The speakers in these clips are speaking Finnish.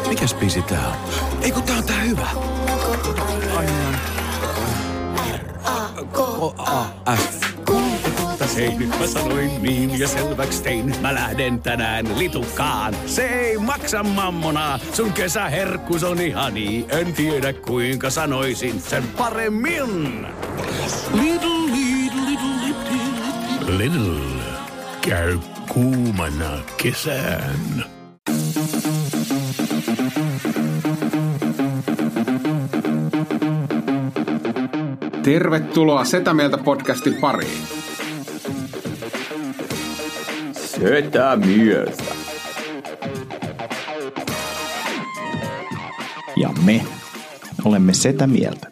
Mikäs biisi tää on? Ei kun tää on tää hyvä. R-A-K-A-F. Hei, nyt mä sanoin niin ja selväks tein. Mä lähden tänään litukaan. Se ei maksa mammonaa. Sun kesäherkkus on ihani. En tiedä kuinka sanoisin sen paremmin. Lidl. Käy kuumana kesään. Tervetuloa Setä Mieltä podcastin pariin. Setä Mieltä. Ja me olemme Setä Mieltä.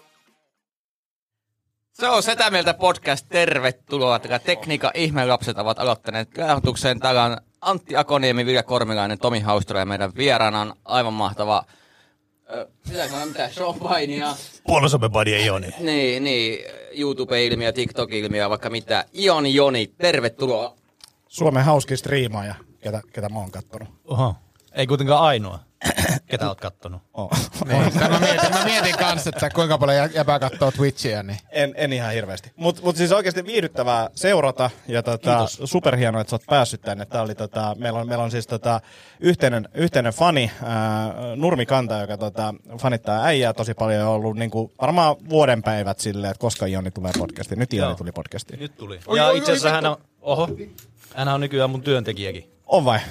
Se on Setä Mieltä podcast. Tervetuloa. Tekniikan ihmelapset ovat aloittaneet graahdukseen. Täällä on Antti Akoniemi, Vilja Kormilainen, Tomi Haustura ja meidän vieraana on aivan mahtava... mitä? Sean Painia. Puolosomebody Ioni. Niin. YouTube-ilmiö, TikTok-ilmiö, vaikka mitä. Ioni Joni, tervetuloa. Suomen hauskin striimaaja, ketä mä oon kattonut. Oho. Ei kuitenkaan ainoa. Ketä oot kattonut? Niin, mä mietin kanssa, että kuinka paljon jäpää kattoo Twitchiä. Niin. En ihan hirveästi. Mut siis oikeasti viihdyttävää seurata ja superhienoa, että sä oot päässyt tänne. Tää oli meillä on siis yhteinen fani, Nurmi Kanta, joka fanittaa äijää tosi paljon. On ollut niinku varmaan vuoden päivät silleen, että koska Ioni tulee podcastiin. Nyt Ioni tuli podcastiin. Nyt tuli. Ja itse asiassa hän on nykyään mun työntekijäkin. On vai?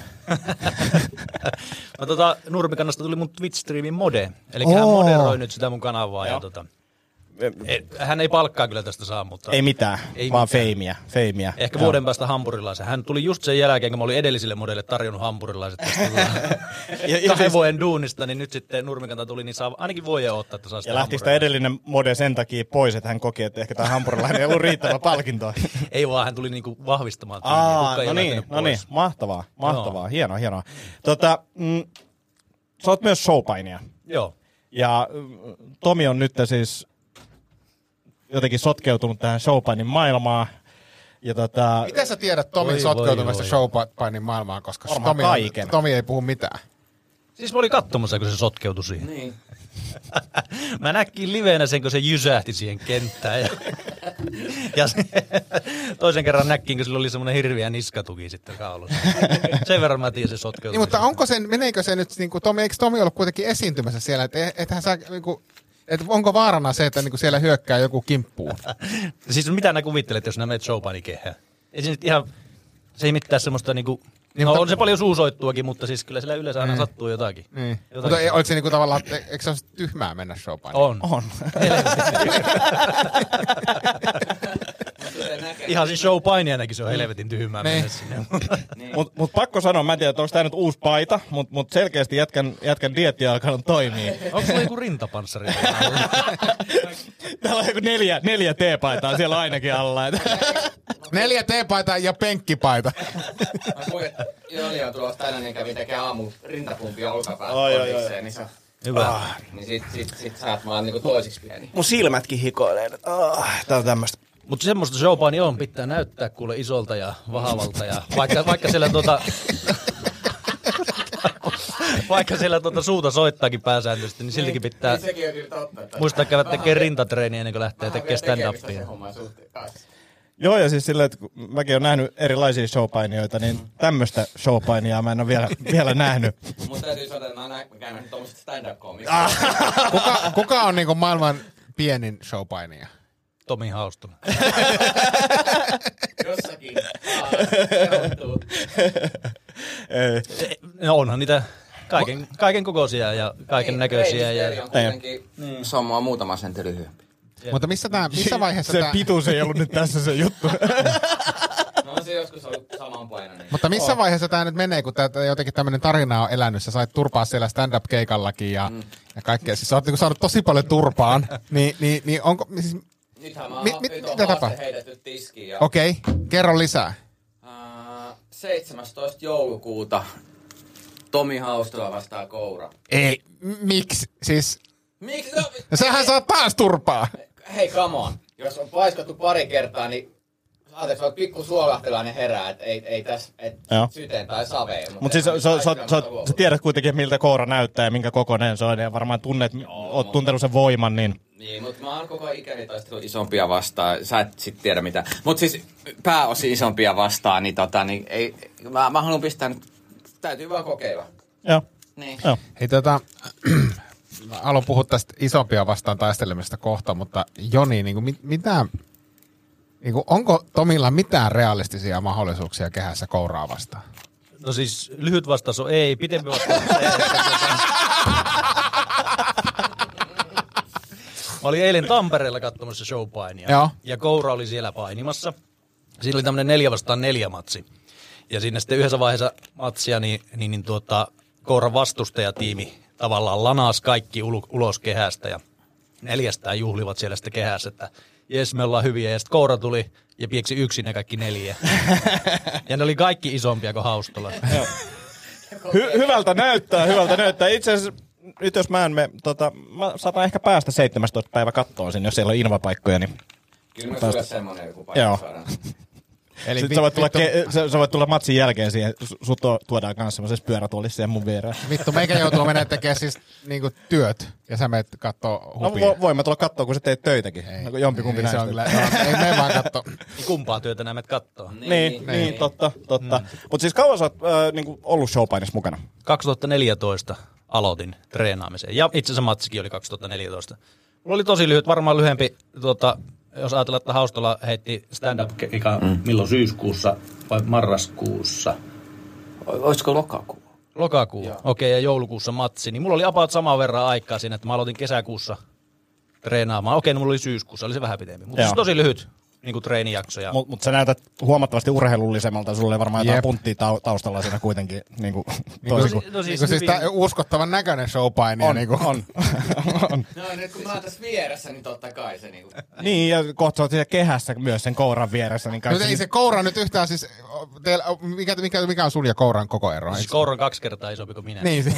Nurmikannasta tuli mun Twitch-striimin mode. Eli hän moderoi nyt sitä mun kanavaa. Ja hän ei palkkaa kyllä tästä saa, mutta... Ei mitään, vaan feimiä. Ehkä vuoden päästä hampurilaisen. Hän tuli just sen jälkeen, kun mä olin edellisille modeille tarjonnut hampurilaiset tästä 2 vuoden duunista, niin nyt sitten Nurmikanta tuli, niin saa ainakin vuoden ottaa, että saa sitä. Ja lähtikö tämä edellinen mode sen takia pois, että hän koki, että ehkä tämä hampurilainen ei ollut riittävä palkinto? Ei vaan, hän tuli niinku vahvistamaan. No niin, mahtavaa, hienoa. Sä oot myös showpainia. Joo. Ja Tomi on nyt siis jotenkin sotkeutunut tähän showpainin maailmaan. Ja miten sä tiedät Tomin sotkeutumista showpainin maailmaan, koska Tomi ei puhu mitään? Siis mä olin katsomassa, kun se sotkeutui siihen. Niin. Mä näkin liveenä sen, kun se jysähti siihen kenttään. Ja toisen kerran näkkiin, kun sillä oli semmoinen hirviä niskatuki sitten kaulussa. Sen verran mä tiedän se sotkeutumista. Niin, mutta meneekö se nyt, niin kuin eikö Tomi ollut kuitenkin esiintymässä siellä, että onko vaarana se, että niinku siellä hyökkää joku kimppuun? Siis mitä nää kuvittelet, jos nää menet showpainikehään? Ei se nyt ihan, se ei mitään semmoista niinku, on se paljon suusoittuakin, mutta siis kyllä sillä yleensä aina sattuu jotakin. Niin. Mutta oliko se niinku tavallaan, eikö se ole tyhmää mennä showpainiin? On. Ihan siis showpainia näkin se on helvetin tyhmää mennä sinne. Mut pakko sanoa, mä en tiedä, onko tää nyt uusi paita, mut selkeästi jätkän dieetti alkanut toimii. Onko sulla joku rintapanssari? Täällä on joku 4 T-paitaa siellä ainakin alla. 4 T-paitaa ja penkkipaita. Joni on tulossa tänään, niin kävin tekemään aamun rintapumpia olkapäätä kondikseen, niin se... Hyvä. Niin sit sä oot vaan niinku toisiksi pieni. Mun silmätkin hikoilee. Tää on tämmöstä. Mutta semmoista showpainia on, pitää näyttää kuule isolta ja vahavalta ja vaikka siellä vaikka siellä suuta soittaakin pääsääntöisesti, niin siltikin pitää muistaa käydä tekemään rintatreeniä ennen kuin lähtee tekemään stand-upia. Joo, ja siis silleen, että mäkin olen nähnyt erilaisia showpainioita, niin tämmöistä showpainia mä en ole vielä nähnyt. Mutta täytyy sanoa, että mä oon käynyt tuommoista stand-up-komista. Kuka on niinku maailman pienin showpainia? Tomi Haustura. Jossakin. Onhan niitä kaiken kokoisia ja kaiken näköisiä. Se on mua muutama sentti lyhyempi. Mutta missä vaiheessa se pituus ei ollut nyt tässä se juttu. No on se joskus ollut samanpainoinen. Mutta missä vaiheessa tämä nyt menee, kun jotenkin tämmöinen tarina on elänyt, sä sait turpaa siellä stand-up-keikallakin ja kaikkea. Siis sä oot saanut tosi paljon turpaan, niin onko... Siis, nythän mä oon haaste heitetty tiskiin. Okei, kerro lisää. 17. joulukuuta Tomi Haustura vastaa Koura. Ei, miksi? Siis... Miksi? No sähän saa taas turpaa. Hei, come on. Jos on paiskattu pari kertaa, niin Anteeksi, olet pikku suolahtelainen herää, että ei tässä syteen tai saveen. Mutta siis sä tiedät kuitenkin, miltä koura näyttää ja minkä kokoinen se on, ja varmaan oot tuntenut sen voiman, niin... Niin, mutta mä oon koko ikäni taistellut isompia vastaan. Sä et sit tiedä mitä. Mutta siis pääosin isompia vastaan, niin ei... Mä haluan pistää nyt... Täytyy vaan kokeilla. Joo. Niin. Joo. Hei haluan puhua tästä isompia vastaan taistelemista kohta, mutta Joni, onko Tomilla mitään realistisia mahdollisuuksia kehässä kouraa vastaan? No siis lyhyt vastaus on ei, pitempi vastaus on ei. Mä olin eilen Tampereella katsomassa showpainia. Joo. Ja koura oli siellä painimassa. Siinä oli tämmönen 4-4 matsi. Ja siinä sitten yhdessä vaiheessa matsia kouran vastustajatiimi tavallaan lanas kaikki ulos kehästä ja 4 juhlivat siellä sitten kehässä, että jes, me ollaan hyviä. Ja sitten koura tuli ja pieksi yksin ne kaikki 4. Ja ne oli kaikki isompia kuin Haustola. Hyvältä näyttää. Itse asiassa nyt jos mä saatan ehkä päästä 17. päivä kattoon sinne, jos siellä on invapaikkoja, niin... Kyllä mä sulle semmonen joku paikka saadaan. Eli sä voit tulla matsin jälkeen siihen, sut tuodaan kanssa semmoisessa pyörätuolissa siihen mun viereen. Vittu, meikä joutuu menemään tekemään siis niinku työt, ja sä menet kattoo hupia. No voin mä tulla kattoo, kun sä teet töitäkin. No, jompikumpi näistä. Ei mene vaan kattoo. Kumpaa työtä näet kattoo? Niin, totta. Mutta siis kauan sä oot ollut showpainissa mukana? 2014 aloitin treenaamisen. Ja itse asiassa matsikin oli 2014. Mulla oli tosi lyhyt, varmaan lyhyempi, jos ajatellaan, että Haustola heitti stand-up-keikan milloin syyskuussa vai marraskuussa? Olisiko lokakuu? Lokakuu, okei, ja joulukuussa matsi. Niin mulla oli about saman verran aikaa siinä, että mä aloitin kesäkuussa treenaamaan. Okei, no mulla oli syyskuussa, oli se vähän pitempi. Mutta se tosi lyhyt treenijakso. Mutta sä näytät huomattavasti urheilullisemmalta. Sulla ei varmaan jotain punttia taustalla siinä kuitenkin. Siis uskottavan näköinen showpaini. On. No nyt kun mä oon tässä vieressä, niin totta kai se niinku... Niin, ja kohta sä oot siellä kehässä myös sen kouran vieressä. Niin ei se koura nyt yhtään siis... Mikä on sun ja kouran koko ero? Siis koura on 2 kertaa isompi kuin minä. Niin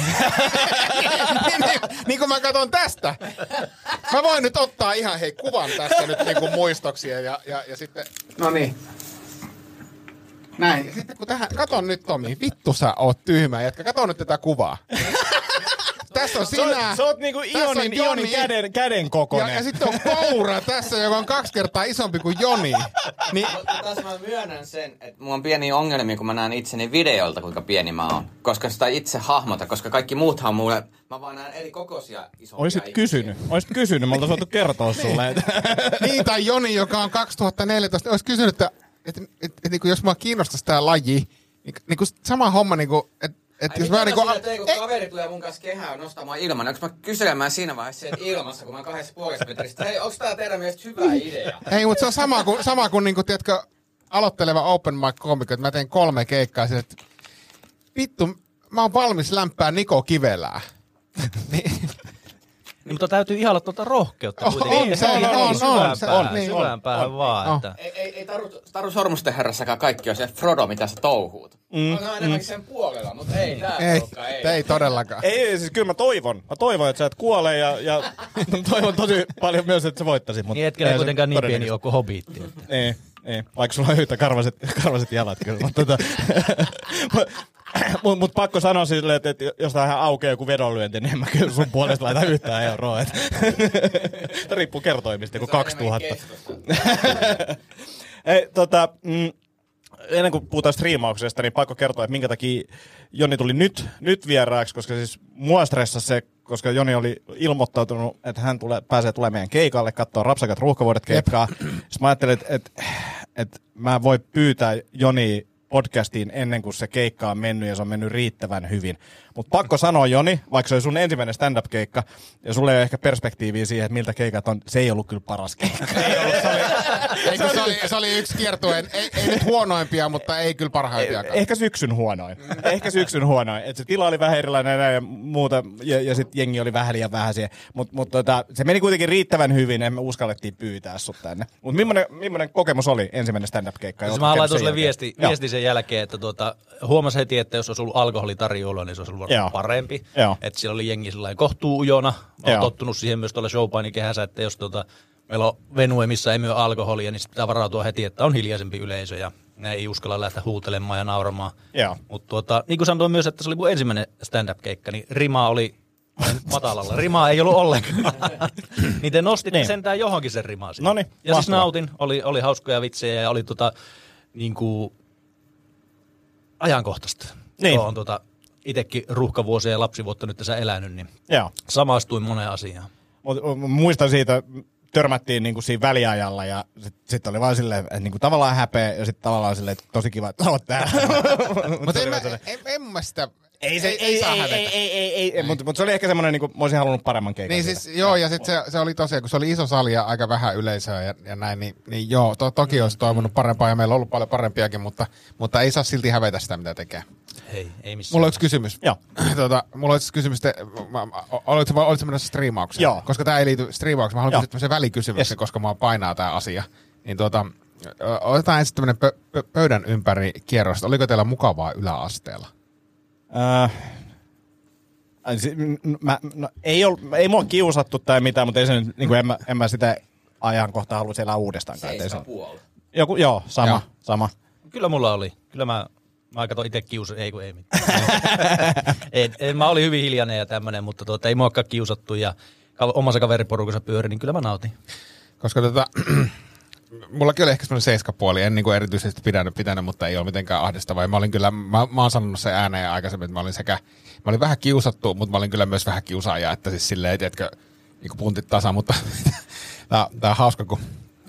kun mä katson tästä. Mä voin nyt ottaa ihan kuvan tästä nyt niinku muistoksia ja sitten... No niin. Näin. Ja sitten kun tähän... Katon nyt, Tomi. Vittu sä oot tyhmä jätkä. Kato nyt tätä kuvaa. Tässä on sinä. Sä oot niinku Ionin käden kokoinen. Ja sitten on koura tässä, joka on 2 kertaa isompi kuin Joni. Niin. Taas mä myönnän sen, että mulla on pieniä ongelmia, kun mä näen itseni videolta, kuinka pieni mä oon. Koska sitä itse hahmota, koska kaikki muuthan mulle... Mä vaan näen eri kokoisia isompia Oisit kysynyt, me oltais voitu kertoa sulle. Niin, tai Joni, joka on 2014, olisi kysynyt, että niinku jos mä kiinnostaisi tää laji, niin sama homma niinku, että jos mä niinku... kun kaveri tulee mun kanssa kehään nostamaan ilman, onko mä kyselemään siinä vaiheessa ilmassa, kun mä oon 2,5 metristä, hei, onko tää teidän mielestä hyvä idea? Ei, mutta se on sama kuin niinku, tiedätkö, aloitteleva open mic komikko, että mä teen 3 keikkaa, että vittu, mä oon valmis lämpää Niko Kivelää. Niin, mutta täytyy ihailla tuota rohkeutta kuitenkin. Syvään päähän vaan. Ei Taru Sormusten herrassakaan kaikki on se Frodo, mitä sä touhuut. On enemmänkin sen puolella, mutta ei tää porukka, ei todellakaan. Ei, siis kyllä mä toivon, että sä et kuole ja toivon tosi paljon myös, että sä voittaisit. Niin etkä ei kuitenkaan niin pieni ole kuin Hobbitti. Ei, vaikka sulla on yhtä karvaset jalat kyllä. Mutta pakko sanoa silleen, että jos tähän aukeaa joku vedonlyönti, niin en mä kyllä sun puolesta laita yhtään euroa. Tämä riippuu kertoimista, kun 2000. Ei, ennen kuin puhutaan striimauksesta, niin pakko kertoa, että minkä takia Joni tuli nyt vieraaksi, koska siis mua stressasi se, koska Joni oli ilmoittautunut, että hän pääsee tulemaan meidän keikalle, katsoa Rapsakat ruuhkavuodet keikkaa. Sitten mä ajattelin, että mä voin pyytää Joni podcastiin ennen kuin se keikka on mennyt ja se on mennyt riittävän hyvin. Mutta pakko sanoa, Joni, vaikka se oli sun ensimmäinen stand-up-keikka, ja sulla ei ole ehkä perspektiiviä siihen, että miltä keikat on, se ei ollut kyllä paras keikka. Ei ollut, se oli yksi kiertueen, ei nyt huonoimpia, mutta ei kyllä parhaimpiakaan. Ehkä syksyn huonoin. Et se tila oli vähän erilainen ja muuta, ja sitten jengi oli vähän liian vähäisiä. Mutta se meni kuitenkin riittävän hyvin, emme uskallettiin pyytää sut tänne. Mutta millainen kokemus oli ensimmäinen stand-up-keikka? Siis mä laitoin sulle viesti sen jälkeen, että huomasin heti, että jos olisi ollut alkoholitarjoilua, niin se olisi ollut varmaan parempi. Että siellä oli jengi sellainen kohtuu ujona. Mä oon tottunut siihen myös tuolla showpainikehässä, että jos meillä on venue, missä ei myy alkoholia, niin pitää varautua heti, että on hiljaisempi yleisö ja ne ei uskalla lähteä huutelemaan ja nauramaan. Mutta niin kuin sanoin myös, että se oli mun ensimmäinen stand-up-keikka, niin rima oli matalalla. Rimaa ei ollut ollenkaan. Niin te nostitte sentään johonkin sen rimaa. Noniin, ja siis nautin, oli hauskoja vitsejä ja oli niinku ajankohtaista. Niin. On itekin ruuhkavuosia ja lapsivuotta nyt tässä elänyt, niin samastuin moneen asiaan. Muistan siitä, törmättiin niinku siinä väliajalla ja sit oli vaan silleen, että niinku tavallaan häpeä ja sitten tavallaan silleen, että tosi kiva, että olet täällä. Mutta en mä sitä... Ei, mutta se oli ehkä semmoinen, niin kuin mä olisin halunnut paremman keikan. Niin siis, joo, ja sitten se oli tosiaan, kun se oli iso sali ja aika vähän yleisöä ja näin, niin joo, toki olisi toivonut parempaa ja meillä on ollut paljon parempiakin, mutta ei saa silti hävetä sitä, mitä tekee. Ei missään. Mulla on yksi kysymys. Joo. Mulla on yksi kysymys, olitko menossa striimaukseen? Joo. Koska tää ei liity striimaukseen, mä haluan kysyä tämmöisen välikysymyksen, koska mua painaa tää asia. Niin otetaan ensin tämmönen pöydän ympäri kierros. Oliko teillä mukavaa yläasteella? Ei mua kiusattu tai mitään, mutta ei se nyt, niin kuin en mä sitä ajankohtaa halua siellä uudestaan. 7,5. Sama. Kyllä mulla oli. Kyllä mä katson itse ei mitään. Mä olin hyvin hiljainen ja tämmönen, mutta ei muakaan kiusattu ja omassa kaveriporukassa pyöri, niin kyllä mä nautin. Koska mullakin oli ehkä semmoinen 7,5, en niin kuin erityisesti pitänyt, mutta ei ole mitenkään ahdistavaa. Mä oon sanonut sen ääneen aikaisemmin, että mä olin vähän kiusattu, mutta mä olin kyllä myös vähän kiusaaja, että siis silleen, tiedätkö, niin kuin puntit tasa, mutta tää on hauska, kun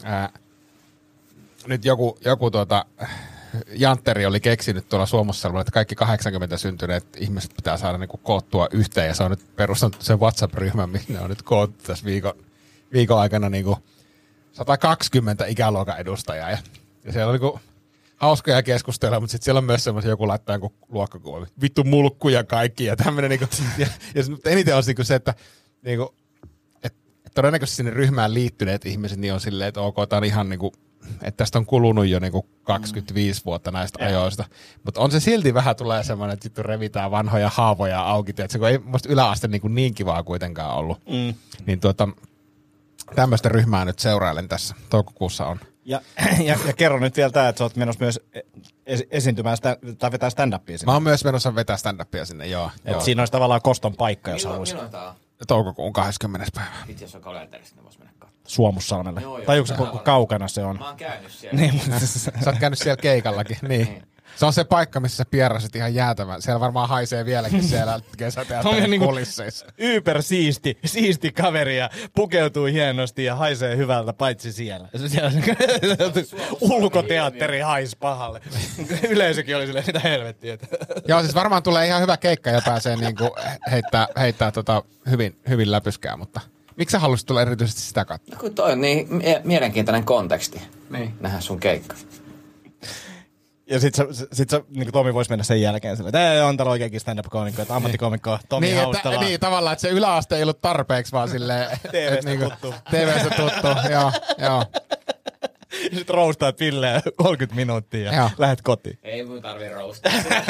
nyt joku Jantteri oli keksinyt tuolla Suomessa, että kaikki 80 syntyneet ihmiset pitää saada niin kuin koottua yhteen, ja se on nyt perustanut sen WhatsApp-ryhmän, minne on nyt koottu tässä viikon aikana niin kuin 120 ikäluokan edustajaa, ja siellä on niinku hauskoja keskusteluja, mutta sitten siellä on myös semmoisia, joku laittaa joku luokkakuva, vittu mulkkuja kaikki, ja tämmöinen, niinku, ja eniten on niinku se, että niinku, todennäköisesti sinne ryhmään liittyneet ihmiset, niin on silleen, että ok, tää on ihan niinku, että tästä on kulunut jo niinku 25 vuotta näistä ajoista, mutta on se silti vähän tulee semmoinen, että sitten revitään vanhoja haavoja auki, että kun ei musta yläaste niin kivaa kuitenkaan ollut, niin tämmöistä ryhmää nyt seurailen tässä. Toukokuussa on. Ja kerro nyt vielä tämä, että sä oot menossa myös esiintymään tai vetää stand-upia sinne. Mä oon myös menossa vetää stand-upia sinne, joo. Siinä olisi tavallaan koston paikka, jos haluaisi. Toukokuun 20. päivä. Itse jos on kalenterissa, niin vois mennä katsomaan. Suomussalmelle. Tai onko se kaukana se on? Mä oon käynyt siellä. Niin, sä oot käynyt siellä keikallakin, niin. Se on se paikka, missä sä pierasit ihan jäätävän. Siellä varmaan haisee vieläkin siellä kesäteatterin kulisseissa. Siisti kaveri ja pukeutuu hienosti ja haisee hyvältä, paitsi siellä. Ulkoteatteri haisi pahalle. Yleisökin oli silleen, mitä helvettiä. Joo, siis varmaan tulee ihan hyvä keikka ja pääsee niinku heittää hyvin läpyskää, mutta miksi sä haluaisit tulla erityisesti sitä katsoa? No kun toi on niin mielenkiintoinen konteksti. Niin. Nähdään sun keikka. Ja sit niin Tomi voisi mennä sen jälkeen silleen, että on täällä oikeakin stand-up-komikko, että ammattikomikko Tomi niin, Haustala. Niin, tavallaan, että se yläaste ei ollut tarpeeksi, vaan silleen... TV:stä tuttu, joo. Ja sit roustaat Villeä 30 minuuttia ja lähet kotiin. Ei mun tarvii roustaa.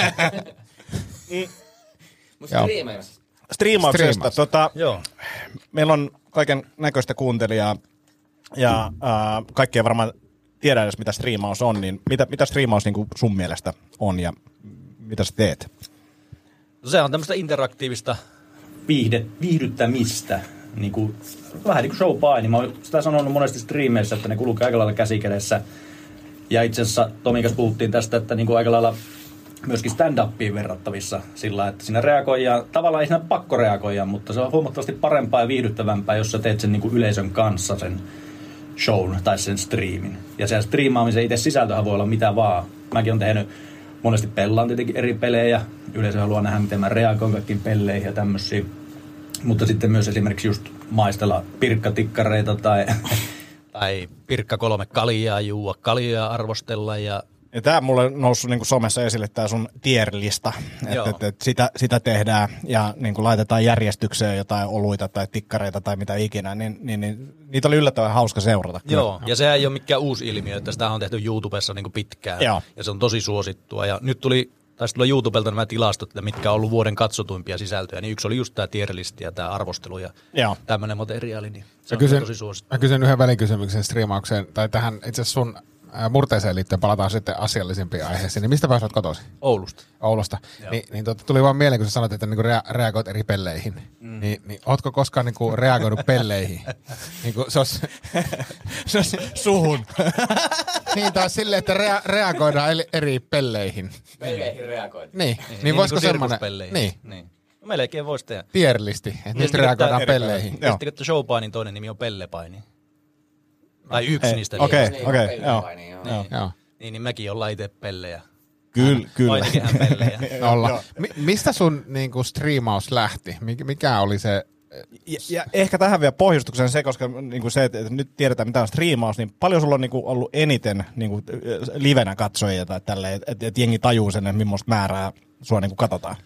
Mutta striimauksesta. Meillä on kaiken näköistä kuuntelijaa ja kaikkia varmaan tiedä edes, mitä striimaus on, niin mitä striimaus niin kuin sun mielestä on ja mitä sä teet? No se on tämmöistä interaktiivista viihdyttämistä. Niin kuin, vähän niin kuin showpaini. Mä oon sitä sanonut monesti striimeissä, että ne kulkee aika lailla käsikädessä. Ja itse asiassa Tomikas puhuttiin tästä, että niin kuin aika lailla myöskin stand-upiin verrattavissa sillä, että siinä reagoidaan, tavallaan ei siinä pakko reagoida, mutta se on huomattavasti parempaa ja viihdyttävämpää, jos sä teet sen niin kuin yleisön kanssa sen shown tai sen striimin. Ja sen striimaamisen itse sisältöhän voi olla mitä vaan. Mäkin olen tehnyt monesti pellaan tietenkin eri pelejä. Yleisö haluaa nähdä, miten mä reagoin kaikkiin pelleihin ja tämmöisiä. Mutta sitten myös esimerkiksi just maistella pirkkatikkareita tai pirkka 3 kaljaa, juua kaljaa, arvostella ja tää mulle on noussut niinku somessa esille tää sun tier-lista, että sitä tehdään ja niinku laitetaan järjestykseen jotain oluita tai tikkareita tai mitä ikinä, niin niitä oli yllättävän hauska seurata. Joo, ja sehän ei ole mikään uusi ilmiö, että sitä on tehty YouTubessa niinku pitkään. Joo. Ja se on tosi suosittua. Ja nyt tuli taisi tulla YouTubelta nämä tilastot, että mitkä on ollut vuoden katsotuimpia sisältöjä, niin yksi oli just tämä tier-listi ja tämä arvostelu ja tämmöinen materiaali, niin se on tosi suosittu. Mä kysyn yhden välikysymyksen striimaukseen, tai tähän itse asiassa sun murteeseen liittyen palataan sitten asiallisimpiin aiheisiin. Niin mistä pääsivät kotoisin? Oulusta. Niin tuli vaan mieleen, kun sä sanoit, että niinku reagoit eri pelleihin. Niin ootko koskaan niinku reagoinut pelleihin? Niinku se olisi suhun. Niin, taas silleen, että reagoidaan eri pelleihin. Pelleihin reagoit. Niin voisiko semmoinen? Niin. No, melkein voisi tehdä. Tierlisti, että nyt reagoidaan pelleihin. Tiedättekö, että Showpainin toinen nimi on Pellepaini? Tai yksi niistä. Okei. Niin mekin ollaan itse pellejä. Kyllä. Painikinhän pellejä. Olla. Mistä sun niinku striimaus lähti? Mikä oli se? Ja ehkä tähän vielä pohjustuksen se, koska niinku se, että nyt tiedetään mitä on striimaus, niin paljon sulla on niinku ollut eniten niinku livenä katsojia tai tälleen, että jengi tajuu sen, että millaista määrää sua niinku katsotaan?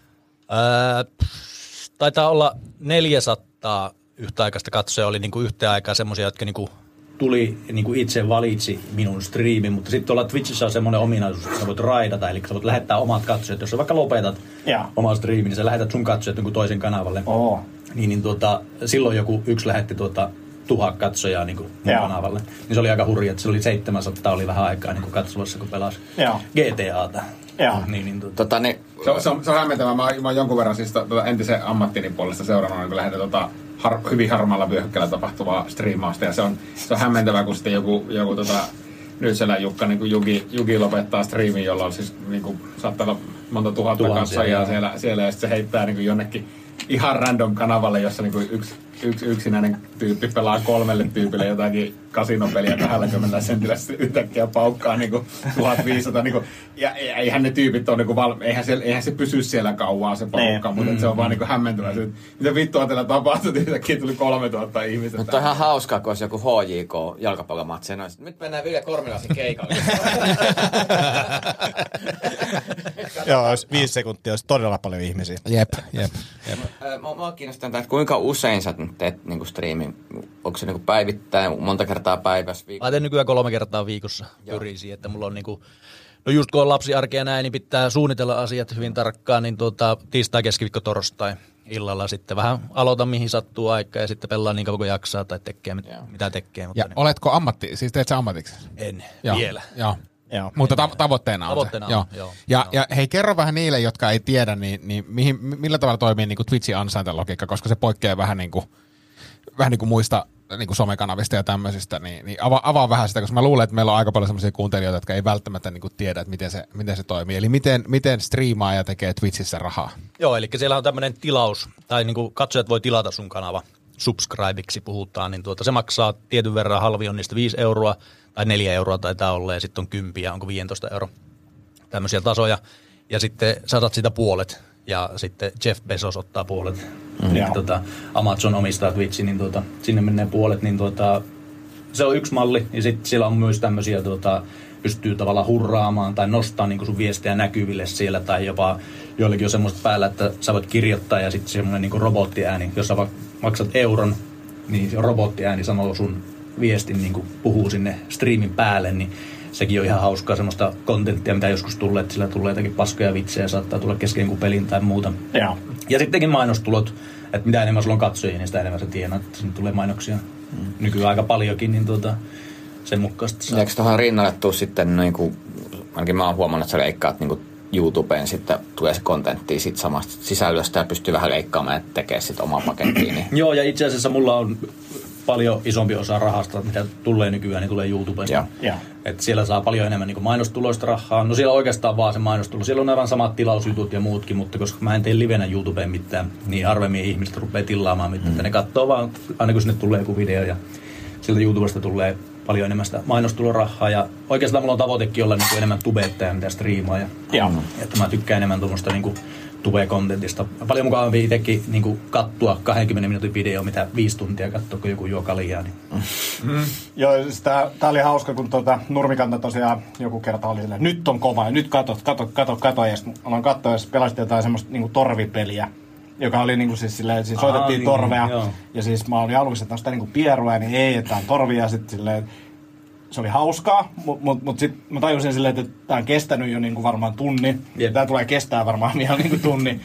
Taitaa olla 400 yhtäaikaista katsojaa, oli niinku yhteen aikaan semmoisia, jotka niinku tuli niinku itse valitsi minun striimin, mutta sitten tuolla Twitchissä on semmoinen ominaisuus, että sä voit raidata, eli sä voit lähettää omat katsojat. Jos sä vaikka lopetat oman striimin, niin sä lähetät sun katsojat jonkun toisen kanavalle. Niin silloin yksi lähetti 1000 katsojaa niin mun kanavalle. Niin se oli aika hurja, että se oli 700 oli vähän aikaa niin katsomassa, kun pelasi GTAta. Se on hämmentävää. Mä oon jonkun verran siis entisen ammattini puolesta seurannut, kun lähdin hyvin harmaalla vyöhykkeellä tapahtuvaa striimausta. Ja se on hämmentävää, kun sitten joku Nytselän Jukka, niin kuin Juki lopettaa striimin, jolla on siis niin kuin, saattaa olla monta tuhatta katsojaa siellä ja sitten se heittää niin kuin jonnekin ihan random kanavalle, jossa niin kuin yksi yksinäinen tyyppi pelaa 3 tyypille jotakin kasinopeliä 20 sentillä, sitten yhtäkkiä paukkaa niin kuin 1500. Niin kuin, ja eihän ne tyypit ole, niin kuin eihän se pysy siellä kauan se paukka, mutta se on vaan niin kuin hämmentyvä. Mitä vittua teillä tapahtui, yhtäkkiä tuli 3000 ihmistä. Mutta on ihan hauskaa, kun olisi joku HJK jalkapallomatsi. Nyt mennään Ville Kormilaisen keikalle. Joo, jos 5 sekuntia olisi todella paljon ihmisiä. Jep. Mä kiinnostan, että kuinka usein sä teet niinku striimin? Onko se niinku päivittäin, monta kertaa päivässä? Mä teen nykyään 3 kertaa viikossa pyrisin, että mulla on niinku, no just kun on lapsiarkea näin, niin pitää suunnitella asiat hyvin tarkkaan, niin tiistai, keskiviikko, torstai illalla sitten vähän aloitan mihin sattuu aikaa ja sitten pelaan niin kauan kuin jaksaa tai tekee mitä tekee. Mutta ja niin. Oletko siis teet sä ammatiksi? En, vielä. Joo. Mutta tavoitteena on se. Joo. Ja hei, kerro vähän niille, jotka ei tiedä, niin millä tavalla toimii niin kuin Twitchin ansaintalogiikka, koska se poikkeaa vähän niin kuin muista niin kuin somekanavista ja tämmöisistä, niin avaa vähän sitä, koska mä luulen, että meillä on aika paljon sellaisia kuuntelijoita, jotka ei välttämättä niin kuin tiedä, että miten se toimii. Eli miten striimaaja tekee Twitchissä rahaa? Joo, eli siellä on tämmöinen tilaus, tai niin kuin katsojat voi tilata sun kanava, subscribeiksi puhutaan, niin se maksaa tietyn verran, halvi on niistä 5 euroa, tai 4 euroa taitaa olla, ja sitten on 10 ja onko 15 euroa, tämmöisiä tasoja. Ja sitten saat siitä puolet, ja sitten Jeff Bezos ottaa puolet. Amazon omistaa Twitchin, niin sinne menee puolet, niin se on yksi malli. Ja sitten siellä on myös tämmöisiä, pystyy tavallaan hurraamaan tai nostaa niin kuin sun viestejä näkyville siellä, tai jopa joillekin on semmoista päällä, että sä voit kirjoittaa, ja sitten semmoinen niin kuin robottiääni, jos sä maksat euron, niin robottiääni sanoo sun viestin, niin kuin puhuu sinne striimin päälle, niin sekin on ihan hauskaa semmoista kontenttia, mitä joskus tulee, että sillä tulee jotakin paskoja vitsejä, saattaa tulla kesken jonkun pelin tai muuta. Ja sittenkin mainostulot, että mitä enemmän sulla on katsojia, niin sitä enemmän sä tienaat, että sinne tulee mainoksia nykyään aika paljonkin, niin sen mukaisesti saa. Eikö tuohon rinnalle tuu sitten, niin kuin, ainakin mä oon huomannut, että sä leikkaat niin kuin YouTubeen, sitten tulee se kontentti sit samasta sisällöstä ja pystyy vähän leikkaamaan ja tekee sitten omaa pakettiin. Niin. Joo, ja itse asiassa mulla on paljon isompi osa rahasta, mitä tulee nykyään, niin tulee YouTubesta. Että siellä saa paljon enemmän niin kuin mainostuloista rahaa. No siellä oikeastaan vaan se mainostulo. Siellä on aivan samat tilausjutut ja muutkin, mutta koska mä en tee livenä YouTubeen mitään, niin harvemmin ihmiset rupeaa tilaamaan mitään. Ne katsoo vaan, aina kun sinne tulee joku video ja sieltä YouTubesta tulee paljon enemmän sitä mainostulorahaa. Ja oikeastaan mulla on tavoitekin olla niin kuin enemmän tubettaja, mitä striimaa. Että mä tykkään enemmän tuommoista niin tube-kontentista. Paljon mukavampi itsekin niin kattua 20 minuutin video, mitä 5 tuntia katsoa, kun joku juo kaljaa. Niin. Joo, tää oli hauska, kun Nurmikanta tosiaan joku kerta oli silleen, nyt on kova, ja nyt kato, ja sitten aloin katsoa, ja pelasit jotain semmoista niin torvipeliä, joka oli niin siis silleen, siis soitettiin torvea, ja siis mä olin aluksi, että on sitä niin pierua, niin ei, että on torvia, ja sitten silleen, se oli hauskaa, mutta sitten mä tajusin silleen, että tää on kestänyt jo niinku varmaan tunnin. Ja tää tulee kestää varmaan vielä niinku tunnin.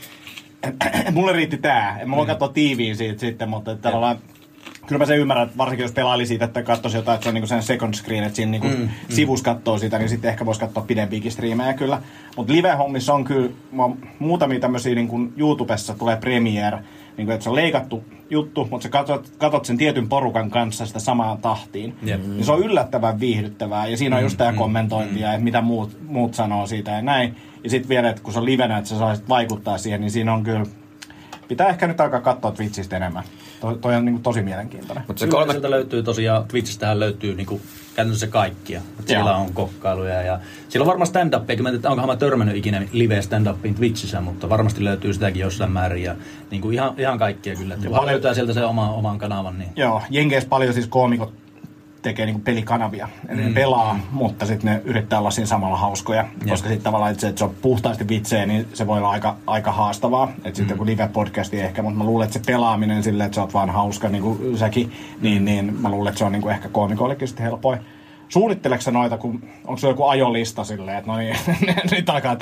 Mulle riitti tää. En mä voi katsoa tiiviin siitä sitten, mutta tavallaan kyllä mä sen ymmärrän, että varsinkin jos pelaili siitä, että katsoisi jotain, että se on niinku sen second screen, että siinä niinku sivus katsoo sitä, niin sitten ehkä voisi katsoa pidempiäkin striimejä kyllä. Mutta live-hommissa on kyllä muutamia tämmöisiä, niin kuin YouTubessa tulee Premiere, niin kuin, että se on leikattu juttu, mutta sä katot sen tietyn porukan kanssa sitä samaan tahtiin. Niin se on yllättävän viihdyttävää, ja siinä on just tää kommentointi ja että mitä muut sanoo siitä ja näin. Ja sitten vielä, että kun se on livenä, että sä saisit vaikuttaa siihen, niin siinä on kyllä... Pitää ehkä nyt alkaa katsoa Twitchistä enemmän. Toi on niin kuin tosi mielenkiintoinen. Mutta se sieltä löytyy tosiaan, Twitchistähän löytyy niin kuin käytännössä kaikkia. Siellä on kokkailuja ja siellä on varmaan stand-upia. Mä en tiedä, onkohan mä törmännyt ikinä live stand-upiin Twitchissä, mutta varmasti löytyy sitäkin jossain määrin. Ja niin kuin ihan kaikkia kyllä. Että vaan löytää sieltä se oman kanavan. Niin. Joo, Jenkeissä paljon siis koomikot tekee niinku pelikanavia. Eli ne pelaa, mutta sitten ne yrittää olla siinä samalla hauskoja. Koska sitten tavallaan, että se on puhtaasti vitsejä, niin se voi olla aika haastavaa. Että sitten joku live-podcasti ehkä, mutta mä luulen, että se pelaaminen silleen, että sä oot vaan hauska, niin kuin säkin, niin mä luulen, että se on niinku ehkä koomikoillekin sitten helpoin. Suunnitteleksä noita, onko se joku ajolista silleen, että no niin, nyt alkaa